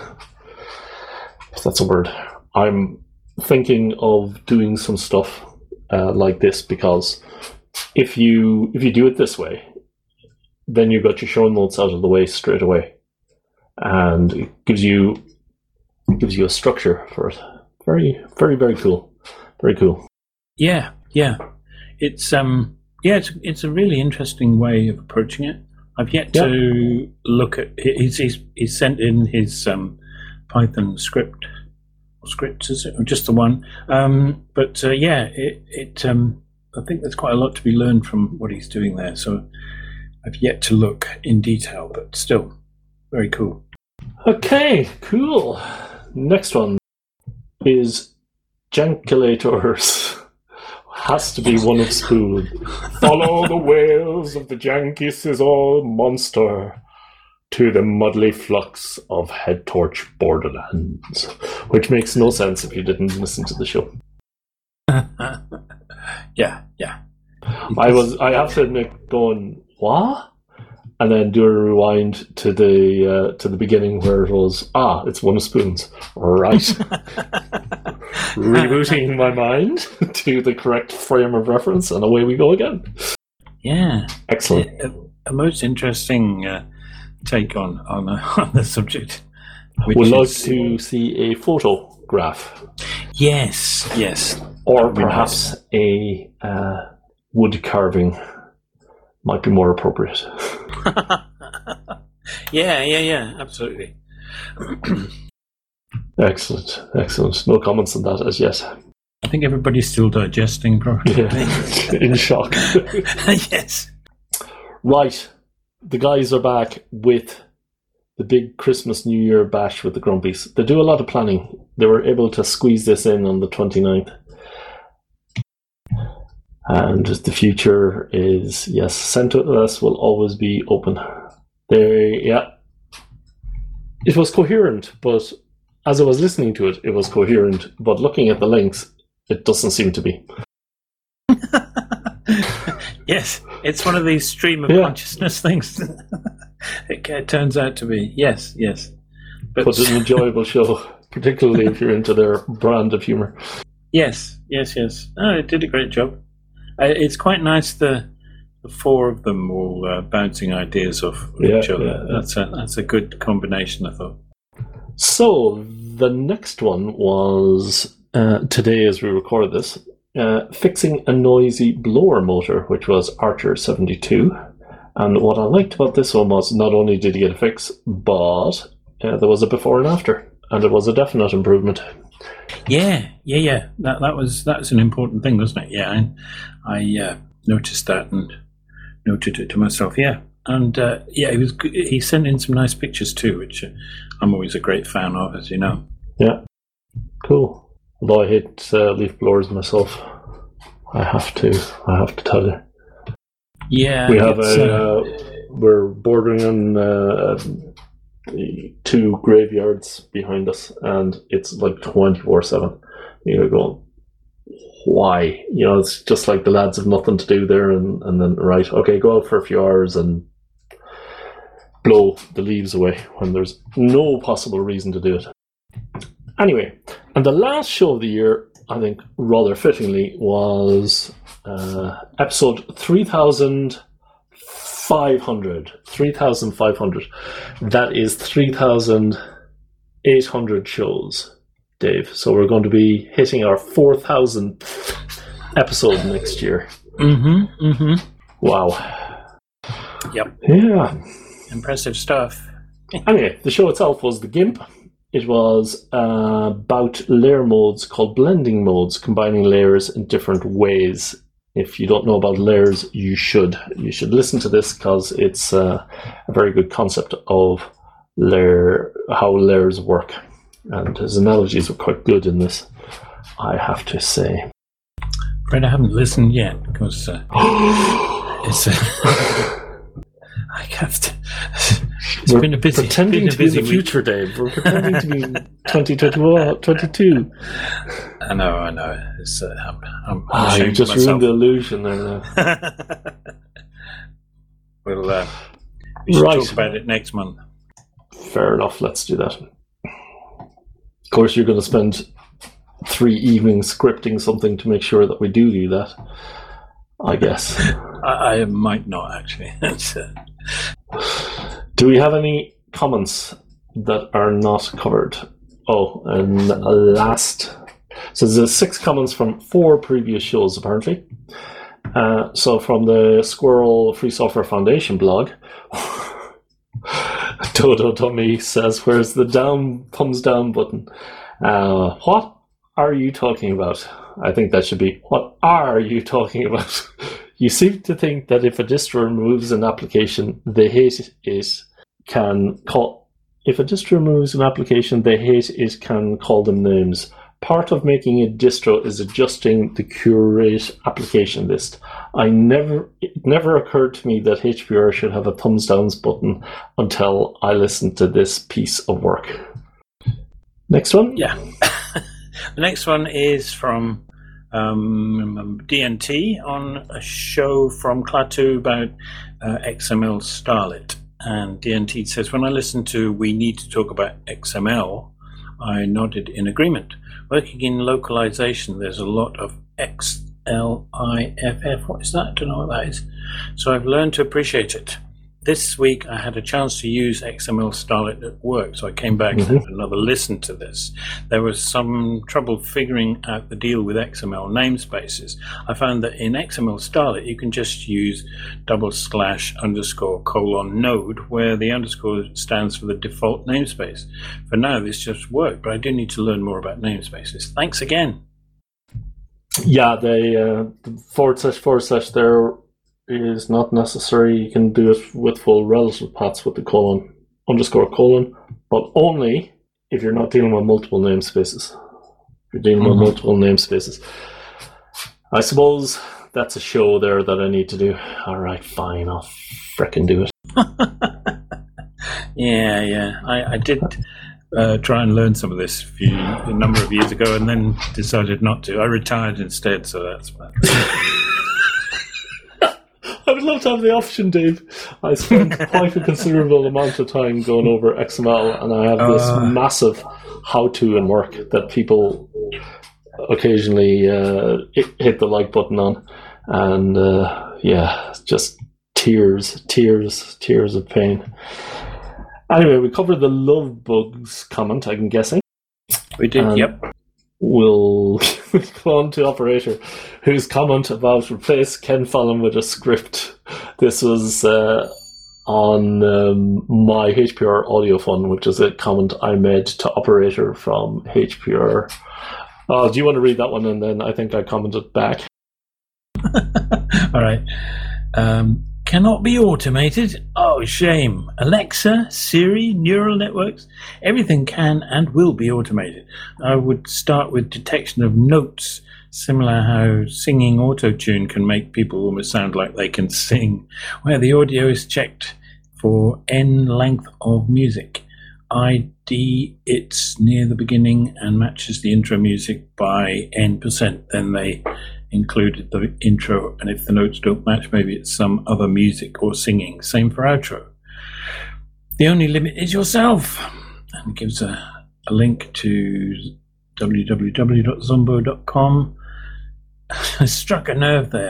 If that's a word. I'm thinking of doing some stuff uh, like this, because if you if you do it this way, then you've got your show notes out of the way straight away, and it gives you it gives you a structure for it. Very, very, very cool. Very cool. Yeah, yeah. It's um yeah, it's it's a really interesting way of approaching it. I've yet yeah. to look at. He's he's, he's sent in his um, Python script. Scripts, is it, or just the one? Um, but uh, yeah, it, it um, I think there's quite a lot to be learned from what he's doing there. So I've yet to look in detail, but still very cool. Okay, cool. Next one is Jankulators. Has to be one of Spoon. Follow the wails of the Janky Sizzle monster to the muddly flux of Head Torch Borderlands, which makes no sense if you didn't listen to the show. yeah, yeah. I was, I have to admit, going what, and then do a rewind to the uh, to the beginning where it was ah, it's one of Spoon's, right? Rebooting my mind to the correct frame of reference, and away we go again. Yeah, excellent. A, a most interesting. Uh, take on on, uh, on the subject. We'd like to see a photograph. Yes, yes. Or perhaps nice. a uh, wood carving might be more appropriate. yeah, yeah, yeah, absolutely. Excellent, excellent. No comments on that as yet. I think everybody's still digesting probably. Yeah. In shock. Yes. Right. The guys are back with the big Christmas New Year bash with the Grumpies. They do a lot of planning. They were able to squeeze this in on the twenty-ninth. And the future is, yes, CentOS will always be open. They, yeah. It was coherent, but as I was listening to it, it was coherent. But looking at the links, it doesn't seem to be. Yes, it's one of these stream of yeah. consciousness things. it, it turns out to be. Yes, yes. But it's an enjoyable show, particularly if you're into their brand of humour. Yes, yes, yes. Oh, it did a great job. Uh, it's quite nice the the four of them all uh, bouncing ideas off yeah, each other. Yeah, yeah. That's a that's a good combination, I thought. So the next one was uh, today, as we record this. Uh, fixing a noisy blower motor, which was Archer seventy-two. And what I liked about this one was not only did he get a fix, but uh, there was a before and after, and it was a definite improvement. Yeah, yeah, yeah. That that was that was an important thing, wasn't it? Yeah, I, I uh, noticed that and noted it to myself. Yeah, and uh, yeah, he was. He sent in some nice pictures too, which uh, I'm always a great fan of, as you know. Yeah, cool. Although I hate uh, leaf blowers myself, I have to. I have to tell you. Yeah, we have a. Uh, we're bordering on uh, two graveyards behind us, and it's like twenty-four seven. You're going, why? You know, it's just like the lads have nothing to do there, and, and then right, okay, go out for a few hours and blow the leaves away when there's no possible reason to do it. Anyway, and the last show of the year, I think rather fittingly, was uh, episode three thousand five hundred. three thousand five hundred. That is three thousand eight hundred shows Dave. So we're going to be hitting our four thousandth episode next year. Mm-hmm, mm-hmm. Wow. Yep. Yeah. Impressive stuff. Anyway, the show itself was the GIMP. It was uh, about layer modes called blending modes, combining layers in different ways. If you don't know about layers, you should. You should listen to this because it's uh, a very good concept of layer, how layers work. And his analogies were quite good in this, I have to say. Fred, I haven't listened yet because uh, it's. Uh, I have to. It's We're been a busy, pretending been a to be in busy the week. future, Dave. We're pretending to be twenty twenty-two. I know, I know. It's, uh, I'm, I'm Ah, you ashamed just of myself. ruined the illusion there now. We'll uh, we should Right. talk about it next month. Fair enough, let's do that. Of course, you're going to spend three evenings scripting something to make sure that we do do that, I guess. I, I might not, actually. It's, uh, Do we have any comments that are not covered? Oh, and last. So there's six comments from four previous shows, apparently. Uh, so from the Squirrel Free Software Foundation blog, Dodo Dummy says, "Where's the down thumbs down button?" Uh, what are you talking about? I think that should be, what are you talking about? You seem to think that if a distro removes an application, they hate it can call. If a distro removes an application, they hate it can call them names. Part of making a distro is adjusting the curate application list. I never, it never occurred to me that H P R should have a thumbs downs button until I listened to this piece of work. Next one? yeah. The next one is from um, D N T on a show from Klaatu about uh, X M L Starlet. And D N T says, when I listened to We Need to Talk About X M L, I nodded in agreement. Working in localization, there's a lot of X L I F F. What is that? I don't know what that is. So I've learned to appreciate it. This week I had a chance to use X M L Starlet at work, so I came back Mm-hmm. and had another listen to this. There was some trouble figuring out the deal with X M L namespaces. I found that in X M L Starlet you can just use double slash underscore colon node, where the underscore stands for the default namespace. For now this just worked, but I do need to learn more about namespaces. Thanks again. Yeah, they uh, the forward slash forward slash there is not necessary. You can do it with full relative paths with the colon underscore colon, but only if you're not dealing with multiple namespaces. If you're dealing Mm-hmm. with multiple namespaces. I suppose that's a show there that I need to do. All right, fine, I'll frickin' do it. Yeah, yeah. I, I did uh, try and learn some of this a, few, a number of years ago and then decided not to. I retired instead, so that's fine. I would love to have the option, Dave. I spent quite a considerable amount of time going over X M L, and I have this Uh. massive how-to and work that people occasionally uh, hit- hit the like button on. And uh, yeah, just tears, tears, tears of pain. Anyway, we covered the love bugs comment, I'm guessing. We did, Um, yep. We'll go on to Operator, whose comment about replace Ken Fallon with a script. This was uh, on um, my H P R audio fund, which is a comment I made to Operator from H P R. Uh, do you want to read that one? And then I think I commented back. All right. Um, cannot be automated. Oh, shame. Alexa, Siri, neural networks, everything can and will be automated. I would start with detection of notes, similar how singing auto-tune can make people almost sound like they can sing, where the audio is checked for N length of music. I D it's near the beginning and matches the intro music by N percent. Then they included the intro, and if the notes don't match, maybe it's some other music or singing. Same for outro. The only limit is yourself. And gives a, a link to w w w dot zombo dot com. I struck a nerve there.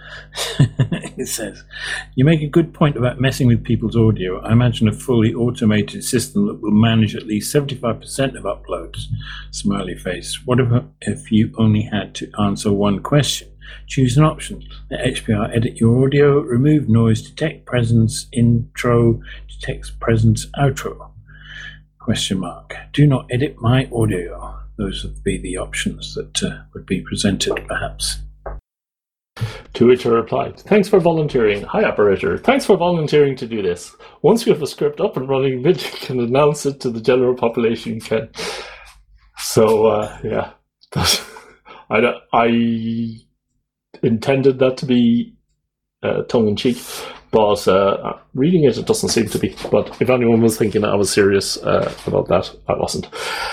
It says, you make a good point about messing with people's audio. I imagine a fully automated system that will manage at least seventy-five percent of uploads. Smiley face. What if, if you only had to answer one question? Choose an option. Let H P R edit your audio, remove noise, detect presence, intro, detect presence, outro. Question mark. Do not edit my audio. Those would be the options that uh, would be presented, perhaps. To which I replied, thanks for volunteering. Hi, operator. Thanks for volunteering to do this. Once you have a script up and running, then you can announce it to the general population. You can. So, uh, yeah. I, I intended that to be uh, tongue-in-cheek, but uh, reading it, it doesn't seem to be. But if anyone was thinking I was serious uh, about that, I wasn't.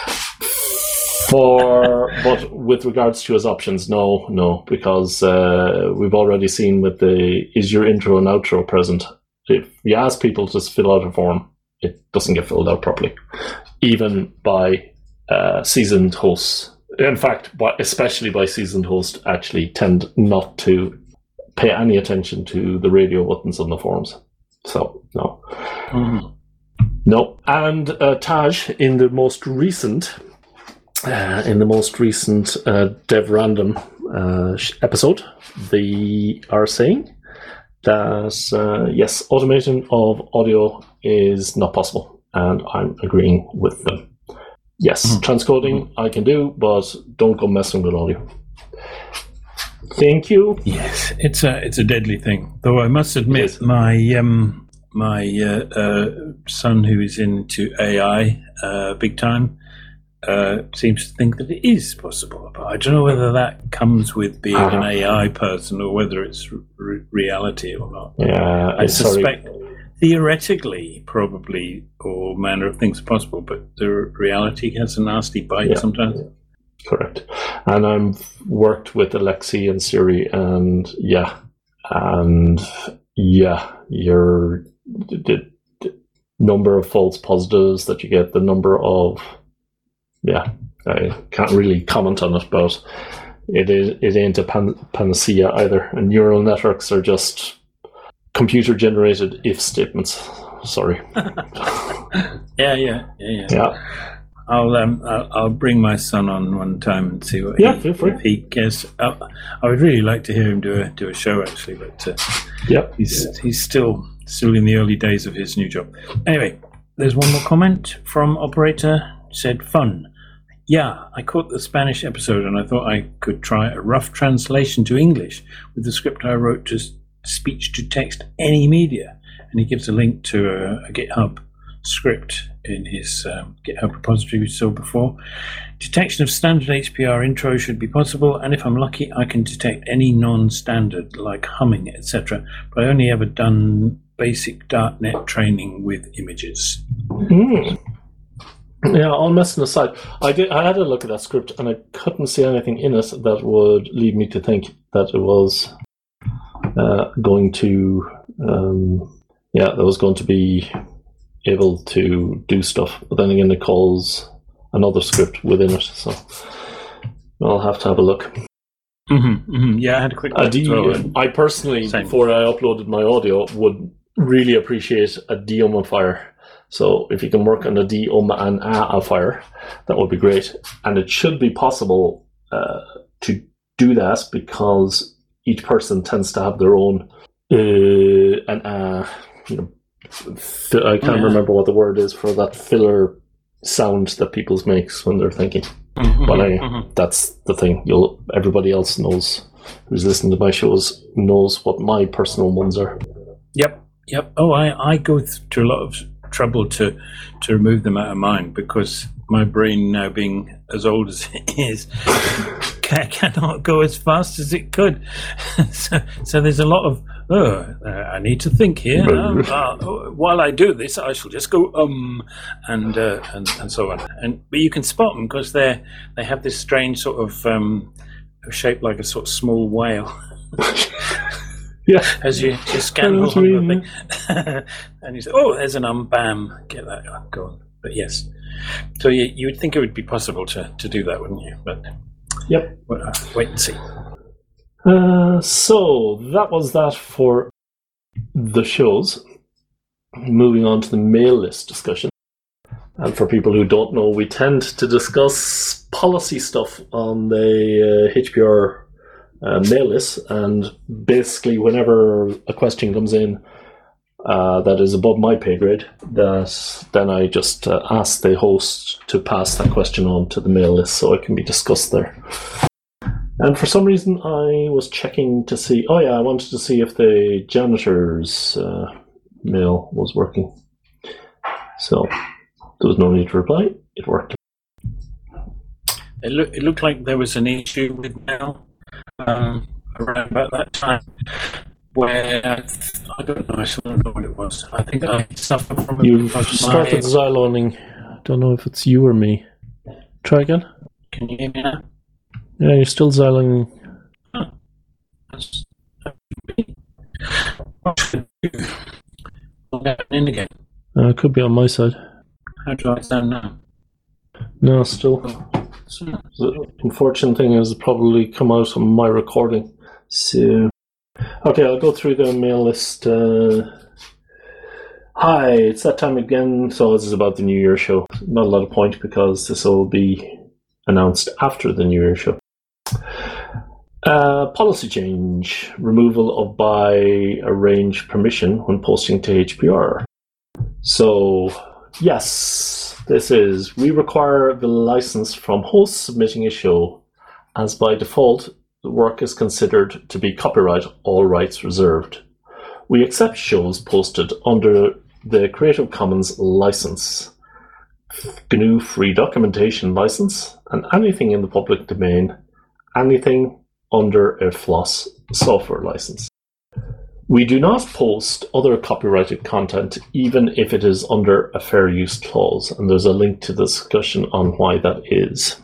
For but with regards to his options, no, no, because uh, we've already seen with the is your intro and outro present. If you ask people to fill out a form, it doesn't get filled out properly, even by uh, seasoned hosts. In fact, by, especially by seasoned hosts, actually tend not to pay any attention to the radio buttons on the forms. So no, mm-hmm. no, and uh, Taj in the most recent. Uh, in the most recent uh, Dev Random uh, episode, they are saying that, uh, yes, automation of audio is not possible, and I'm agreeing with them. Yes, mm-hmm. transcoding I can do, but don't go messing with audio. Thank you. Yes, it's a it's a deadly thing. Though I must admit, my um, my uh, uh, son, who is into A I uh, big time, Uh, seems to think that it is possible, but I don't know whether that comes with being uh-huh. an A I person or whether it's re- reality or not. Yeah, I suspect sorry. theoretically, probably all manner of things are possible, but the reality has a nasty bite yeah. sometimes. Correct. And I've worked with Alexi and Siri, and yeah, and yeah, your the, the number of false positives that you get, the number of Yeah, I can't really comment on it, but it is it ain't a pan- panacea either. And neural networks are just computer-generated if statements. Sorry. yeah, yeah, yeah, yeah. Yeah. I'll um I'll, I'll bring my son on one time and see what yeah, he, feel free. if he cares. I, I would really like to hear him do a do a show actually, but uh, yeah, he's he's still still in the early days of his new job. Anyway, there's one more comment from operator. Said fun. Yeah, I caught the Spanish episode and I thought I could try a rough translation to English with the script I wrote to speech to text any media. And he gives a link to a, a GitHub script in his um, GitHub repository we saw before. Detection of standard H P R intro should be possible, and if I'm lucky, I can detect any non-standard like humming, et cetera. But I only ever done basic Darknet training with images. Mm. Yeah, all messing aside, I did. I had a look at that script, and I couldn't see anything in it that would lead me to think that it was uh, going to, um, yeah, that was going to be able to do stuff. But then again, it calls another script within it, so I'll have to have a look. Mm-hmm, mm-hmm. Yeah, I had a quick look. A D, well, I personally, Same. before I uploaded my audio, would really appreciate a dehumidifier. So if you can work on a de-um and a-ifier, that would be great. And it should be possible uh, to do that because each person tends to have their own, uh, and uh, you know, f- I can't yeah. remember what the word is for that filler sound that people make when they're thinking. Mm-hmm, but I, mm-hmm. that's the thing. You'll everybody else knows who's listening to my shows knows what my personal ones are. Yep, yep. Oh, I, I go through a lot of trouble to to remove them out of mine because my brain, now being as old as it is, cannot go as fast as it could. so, so there's a lot of oh, uh, I need to think here. Uh, uh, while I do this, I shall just go um and uh, and and so on. And but you can spot them because they they have this strange sort of um, shape like a sort of small whale. Yeah, as you just scan along the thing, and you say, "Oh, there's an um, bam, get that going." But yes, so you you would think it would be possible to, to do that, wouldn't you? But yep, well, uh, wait and see. Uh, so that was that for the shows. Moving on to the mail list discussion. And for people who don't know, we tend to discuss policy stuff on the uh, H P R uh, mail list. And basically, whenever a question comes in uh, that is above my pay grade, that then I just uh, ask the host to pass that question on to the mail list so it can be discussed there. And for some reason, I was checking to see, oh yeah, I wanted to see if the janitor's uh, mail was working. So there was no need to reply. It worked. It, look, it looked like there was an issue with mail um, around about that time where, I don't know, I still don't know what it was. I think I suffered from it. You've started my... Zyloning. I don't know if it's you or me. Try again. Can you hear me now? Yeah, you're still Zyloning. Huh. That's, that's I'll get in again. Uh, it could be on my side. How do I sound now? No, still. The unfortunate thing is it probably come out on my recording. So, okay, I'll go through the mail list. Uh, hi, it's that time again. So this is about the New Year show. Not a lot of point because this will be announced after the New Year show. Uh, policy change. Removal of by arranged permission when posting to H P R. So, yes, this is, we require the license from hosts submitting a show, as by default, the work is considered to be copyright, all rights reserved. We accept shows posted under the Creative Commons license, G N U Free Documentation license, and anything in the public domain, anything under a FLOSS software license. We do not post other copyrighted content, even if it is under a fair use clause, and there's a link to the discussion on why that is.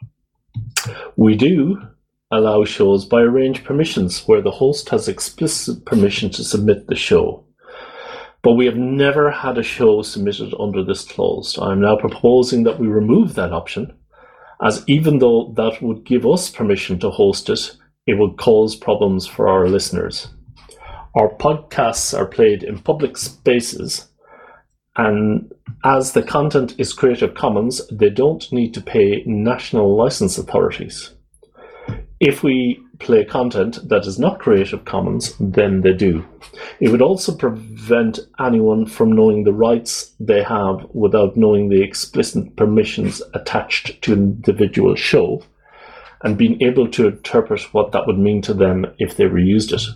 We do allow shows by arranged permissions, where the host has explicit permission to submit the show. But we have never had a show submitted under this clause. I'm now proposing that we remove that option, as even though that would give us permission to host it, it would cause problems for our listeners. Our podcasts are played in public spaces, and as the content is Creative Commons, they don't need to pay national license authorities. If we play content that is not Creative Commons, then they do. It would also prevent anyone from knowing the rights they have without knowing the explicit permissions attached to an individual show, and being able to interpret what that would mean to them if they reused it.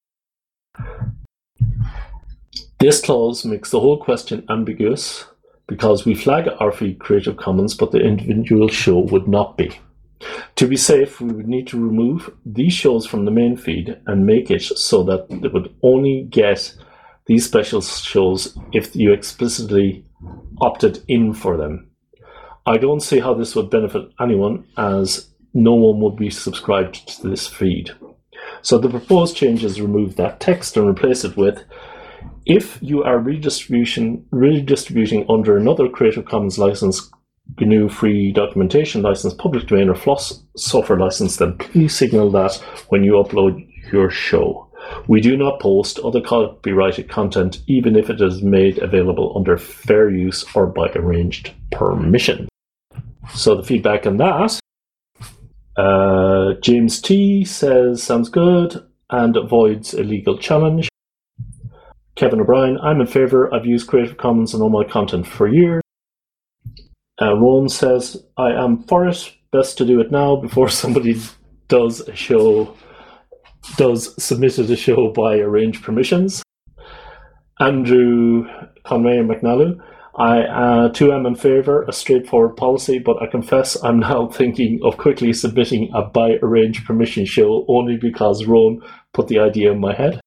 This clause makes the whole question ambiguous because we flag our feed Creative Commons, but the individual show would not be. To be safe, we would need to remove these shows from the main feed and make it so that they would only get these special shows if you explicitly opted in for them. I don't see how this would benefit anyone, as no one would be subscribed to this feed. So the proposed changes remove that text and replace it with, if you are redistribution, redistributing under another Creative Commons license, G N U Free Documentation license, public domain or FLOSS software license, then please signal that when you upload your show. We do not post other copyrighted content, even if it is made available under fair use or by arranged permission. So the feedback on that, uh, James T says, sounds good, and avoids a legal challenge. Kevin O'Brien, I'm in favour. I've used Creative Commons on all my content for years. Uh, Ron says, I am for it. Best to do it now before somebody does a show, does submitted a show by arranged permissions. Andrew Conway and McNally, I uh, too am in favour, a straightforward policy, but I confess I'm now thinking of quickly submitting a by arranged permission show only because Ron put the idea in my head.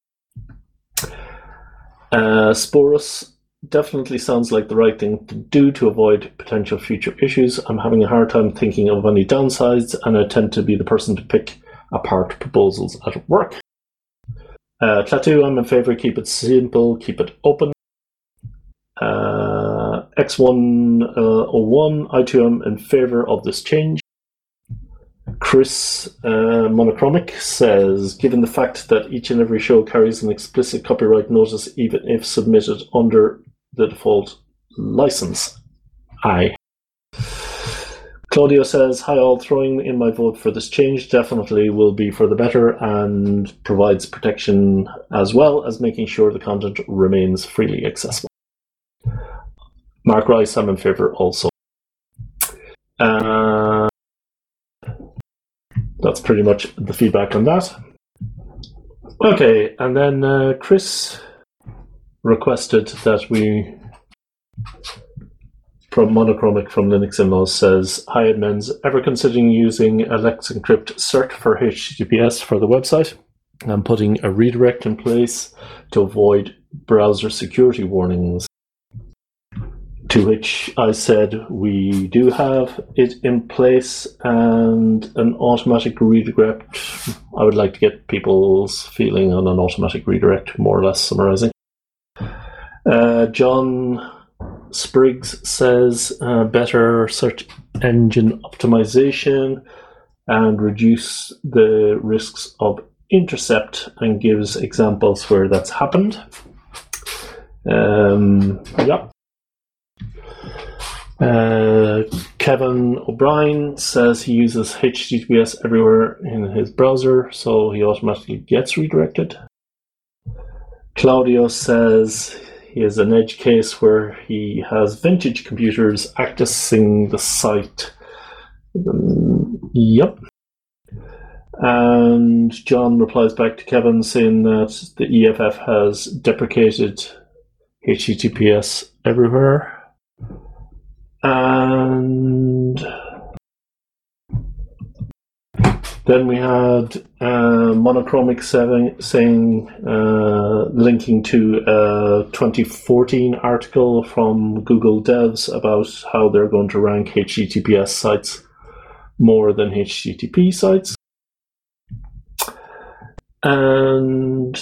Uh, Sporus definitely sounds like the right thing to do to avoid potential future issues. I'm having a hard time thinking of any downsides, and I tend to be the person to pick apart proposals at work. Uh, Klaatu, I'm in favour, keep it simple, keep it open. Uh, X one oh one, I too am in favour of this change. Chris uh, Monochromic says, given the fact that each and every show carries an explicit copyright notice, even if submitted under the default license. Aye. Claudio says, hi all, throwing in my vote for this change definitely will be for the better and provides protection as well as making sure the content remains freely accessible. Mark Rice, I'm in favour also. Uh, that's pretty much the feedback on that. Okay, and then uh, Chris requested that we, from Monochromic from Linux In-Laws, says, hi admins, ever considering using a Let's Encrypt cert for H T T P S for the website and putting a redirect in place to avoid browser security warnings? To which I said we do have it in place and an automatic redirect. I would like to get people's feeling on an automatic redirect, more or less summarizing. Uh, John Spriggs says uh, better search engine optimization and reduce the risks of intercept, and gives examples where that's happened. Um, yeah. Uh, Kevin O'Brien says he uses H T T P S everywhere in his browser, so he automatically gets redirected. Claudio says he has an edge case where he has vintage computers accessing the site. Um, yep. And John replies back to Kevin saying that the E F F has deprecated H T T P S everywhere. And then we had uh, Monochromic seven saying, uh, linking to a twenty fourteen article from Google Devs about how they're going to rank H T T P S sites more than H T T P sites. And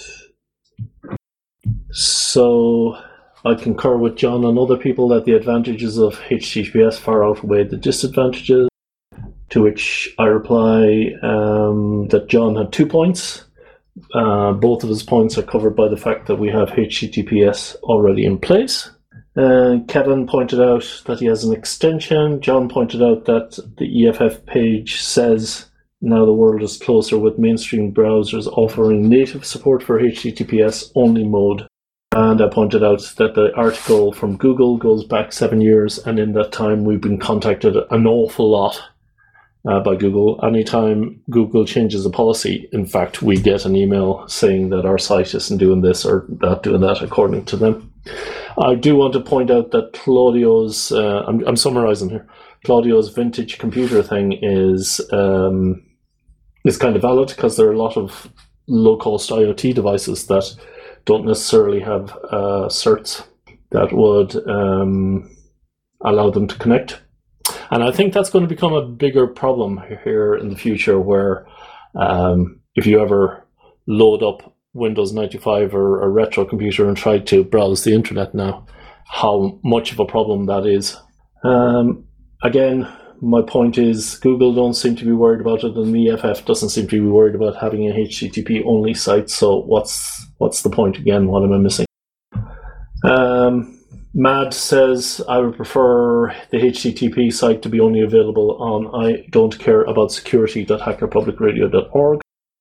so I concur with John and other people that the advantages of H T T P S far outweigh the disadvantages, to which I reply um, that John had two points. Uh, both of his points are covered by the fact that we have H T T P S already in place. Uh, Kevin pointed out that he has an extension. John pointed out that the E F F page says now the world is closer, with mainstream browsers offering native support for H T T P S only mode. And I pointed out that the article from Google goes back seven years, and in that time we've been contacted an awful lot uh, by Google. Anytime Google changes a policy, in fact, we get an email saying that our site isn't doing this or not doing that according to them. I do want to point out that Claudio's, uh, I'm, I'm summarizing here, Claudio's vintage computer thing is, um, is kind of valid because there are a lot of low-cost IoT devices that don't necessarily have uh, certs that would um, allow them to connect. And I think that's going to become a bigger problem here in the future, where um, if you ever load up Windows ninety-five or a retro computer and try to browse the internet now, how much of a problem that is. Um, again, my point is Google don't seem to be worried about it, and the E F F doesn't seem to be worried about having a H T T P only site. So what's what's the point again? What am I missing? Um, Mad says, I would prefer the H T T P site to be only available on I don't care about security dot hacker public radio dot org.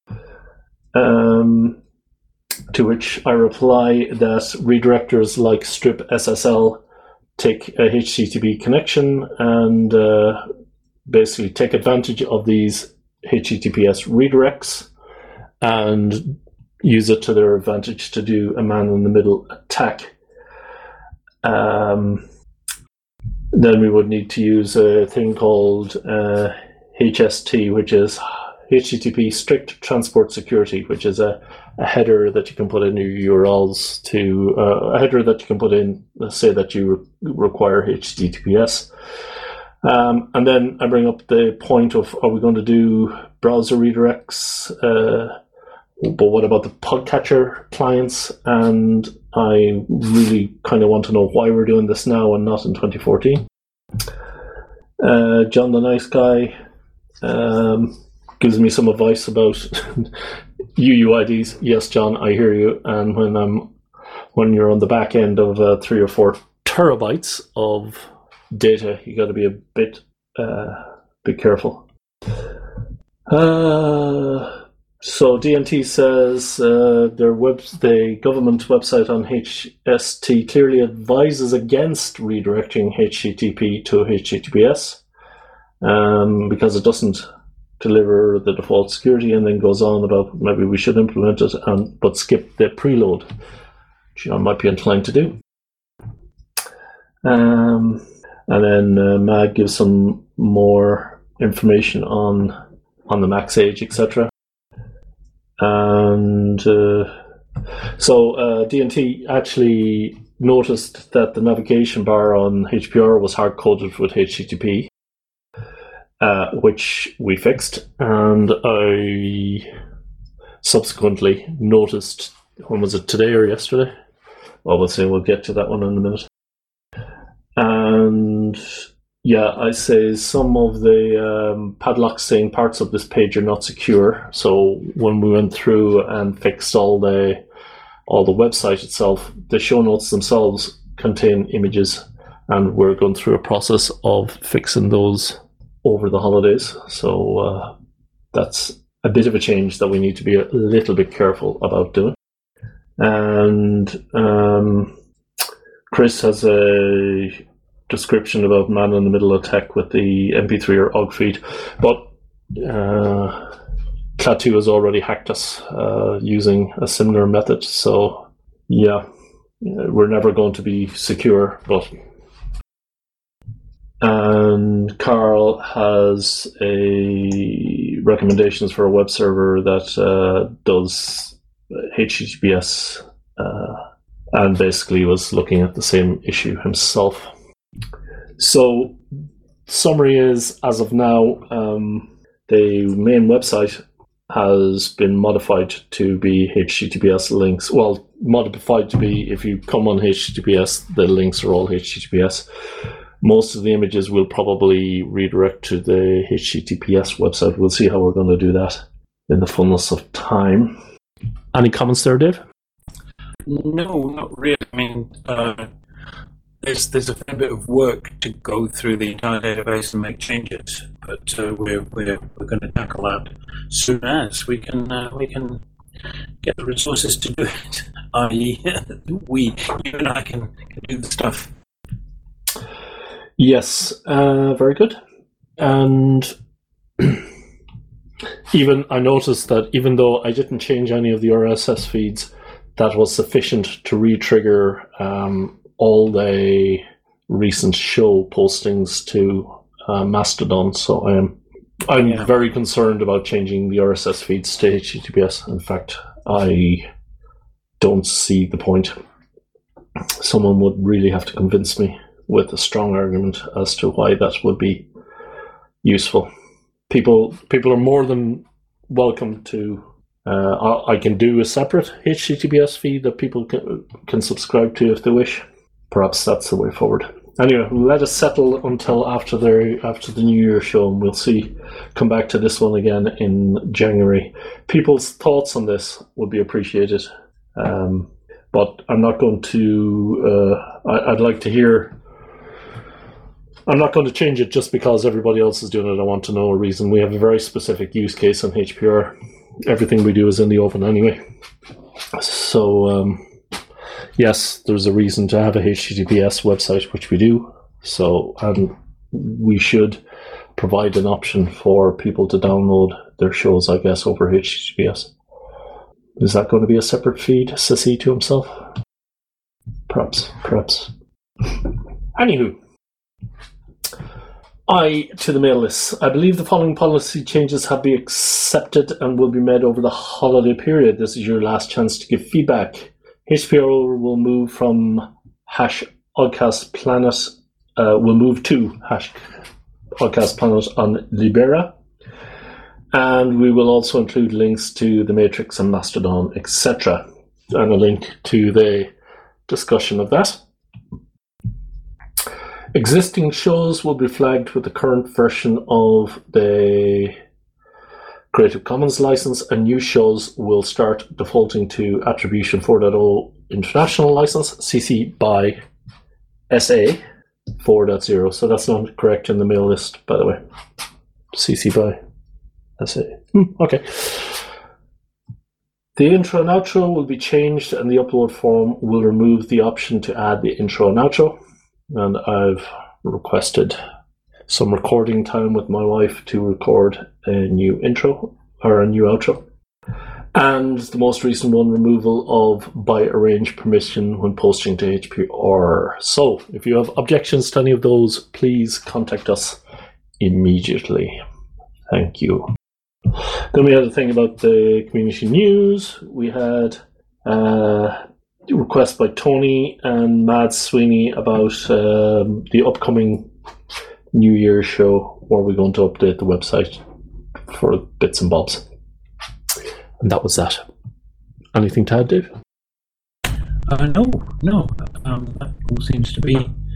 Um, to which I reply that redirectors like strip S S L take a H T T P connection and uh, basically take advantage of these H T T P S redirects and use it to their advantage to do a man-in-the-middle attack. Um, then we would need to use a thing called uh, H S T, which is H T T P Strict Transport Security, which is a, a header that you can put in your U R Ls to, uh, a header that you can put in, let's say that you re- require H T T P S. Um, and then I bring up the point of, are we going to do browser redirects? Uh, but what about the podcatcher clients? And I really kind of want to know why we're doing this now and not in twenty fourteen. Uh, John the Nice Guy um, gives me some advice about U U I Ds. Yes, John, I hear you. And when I'm when you're on the back end of uh, three or four terabytes of data, you got to be a bit uh, bit careful. Uh, so D N T says uh, their web, the government website on H S T clearly advises against redirecting H T T P to H T T P S um, because it doesn't deliver the default security, and then goes on about maybe we should implement it and but skip the preload, which I might be inclined to do. Um, and then uh, Mag gives some more information on on the max age, et cetera. And uh, so uh, D N T actually noticed that the navigation bar on H P R was hard-coded with H T T P, uh, which we fixed. And I subsequently noticed, when was it, today or yesterday? Well, we'll say we'll get to that one in a minute. And yeah, I say some of the um, padlocks saying parts of this page are not secure. So when we went through and fixed all the all the website itself, the show notes themselves contain images, and we're going through a process of fixing those over the holidays. So uh, that's a bit of a change that we need to be a little bit careful about doing. And um, Chris has a description about man in the middle of tech with the M P three or O G feed, but uh, Klaatu has already hacked us uh, using a similar method. So yeah, we're never going to be secure. But and Carl has a recommendations for a web server that uh, does H T T P S, uh, and basically was looking at the same issue himself. So, summary is, as of now, um, the main website has been modified to be H T T P S links. Well, modified to be, if you come on H T T P S, the links are all H T T P S. Most of the images will probably redirect to the H T T P S website. We'll see how we're going to do that in the fullness of time. Any comments there, Dave? No, not really. I mean, uh, there's there's a fair bit of work to go through the entire database and make changes, but uh, we're we're we're going to tackle that soon as we can uh, we can get the resources to do it. that is, we you and I can, can do the stuff. Yes, uh, very good. And even I noticed that even though I didn't change any of the R S S feeds, that was sufficient to re-trigger um, all the recent show postings to uh, Mastodon. So I'm I'm yeah. very concerned about changing the R S S feeds to H T T P S. In fact, I don't see the point. Someone would really have to convince me with a strong argument as to why that would be useful. People people are more than welcome to. Uh, I, I can do a separate H T T P S feed that people can, can subscribe to if they wish. Perhaps that's the way forward. Anyway, let us settle until after the after the New Year show, and we'll see. Come back to this one again in January. People's thoughts on this would be appreciated, um, but I'm not going to. Uh, I, I'd like to hear. I'm not going to change it just because everybody else is doing it. I want to know a reason. We have a very specific use case on H P R. Everything we do is in the open anyway. So, um, yes, there's a reason to have a H T T P S website, which we do. So, and we should provide an option for people to download their shows, I guess, over H T T P S. Is that going to be a separate feed, Sissy to himself? Perhaps, perhaps. Anywho. I to the mail list. I believe the following policy changes have been accepted and will be made over the holiday period. This is your last chance to give feedback. H P R will move from hash Oddcast Planet, uh, will move to hash Oddcast Planet on Libera. And we will also include links to the Matrix and Mastodon, et cetera. And a link to the discussion of that. Existing shows will be flagged with the current version of the Creative Commons license, and new shows will start defaulting to Attribution four point oh International License, C C by S A four point oh. So that's not correct in the mail list, by the way. C C by S A. Hmm, okay. The intro and outro will be changed, and the upload form will remove the option to add the intro and outro. And I've requested some recording time with my wife to record a new intro or a new outro. And the most recent one, removal of by arrange permission when posting to H P R. So if you have objections to any of those, please contact us immediately. Thank you. Then we had a thing about the community news. We had uh, a request by Tony and Mads Sweeney about um, the upcoming New Year's show, where we're going to update the website for bits and bobs. And that was that. Anything to add, Dave? Uh, no, no. Um, that all seems to be,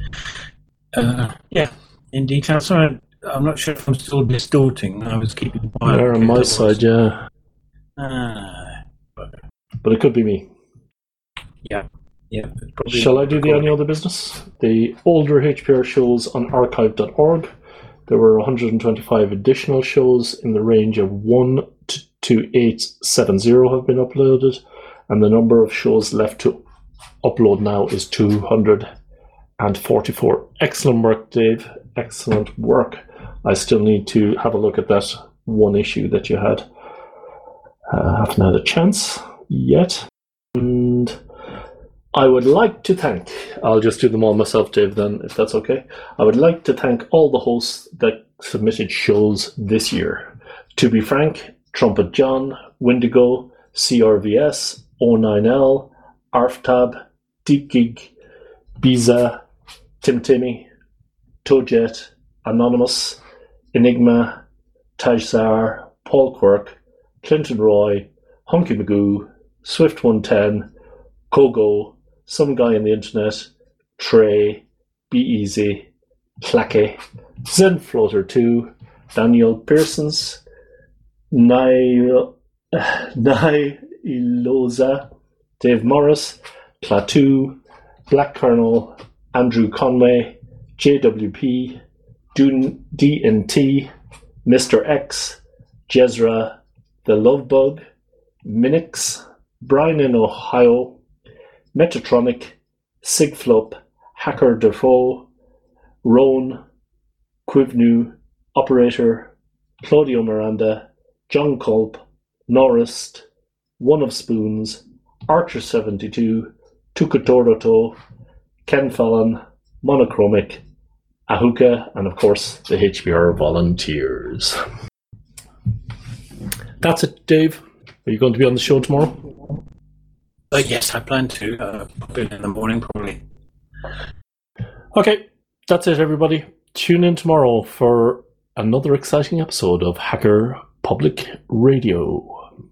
uh, yeah, in detail. Sorry, I'm not sure if I'm still distorting. I was keeping quiet. There on my side, yeah. Uh, but, but it could be me. Yeah. yeah. Shall I do the any other business? The older H P R shows on archive dot org. There were one hundred twenty-five additional shows in the range of one to eight seventy have been uploaded, and the number of shows left to upload now is two hundred forty-four. Excellent work, Dave. Excellent work. I still need to have a look at that one issue that you had. I uh, haven't had a chance yet. And I would like to thank, I'll just do them all myself, Dave, then, if that's okay. I would like to thank all the hosts that submitted shows this year. To be frank, Trumpet John, Windigo, C R V S, O nine L, ArfTab, DeepGig, Biza, Tim Timmy, Toejet, Anonymous, Enigma, Tajzar, Paul Quirk, Clinton Roy, Hunky Magoo, Swift one ten, Kogo, Some Guy on the Internet, Trey, Be Easy, Clacky, Zen Floater two, Daniel Pearsons, Nai Iloza, Dave Morris, Klaatu, Black Colonel, Andrew Conway, J W P, D N T, Mister X, Jezra, The Love Bug, Minix, Brian in Ohio, Metatronic, Sigflup, Hacker Defoe, Roan, Quivnu, Operator, Claudio Miranda, John Culp, Norris, One of Spoons, Archer seventy-two, Tukatoroto, Ken Fallon, Monochromic, Ahuka, and of course the H P R volunteers. That's it, Dave. Are you going to be on the show tomorrow? Uh, yes, I plan to. Uh, pop in in the morning, probably. Okay, that's it, everybody. Tune in tomorrow for another exciting episode of Hacker Public Radio.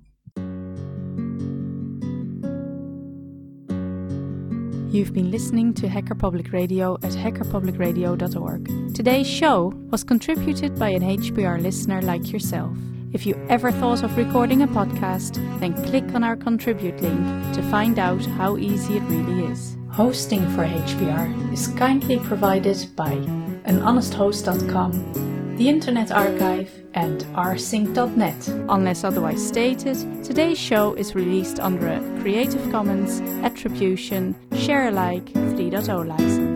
You've been listening to Hacker Public Radio at hacker public radio dot org. Today's show was contributed by an H P R listener like yourself. If you ever thought of recording a podcast, then click on our contribute link to find out how easy it really is. Hosting for H P R is kindly provided by an honest host dot com, the Internet Archive, and r sync dot net. Unless otherwise stated, today's show is released under a Creative Commons Attribution Share Alike three point oh license.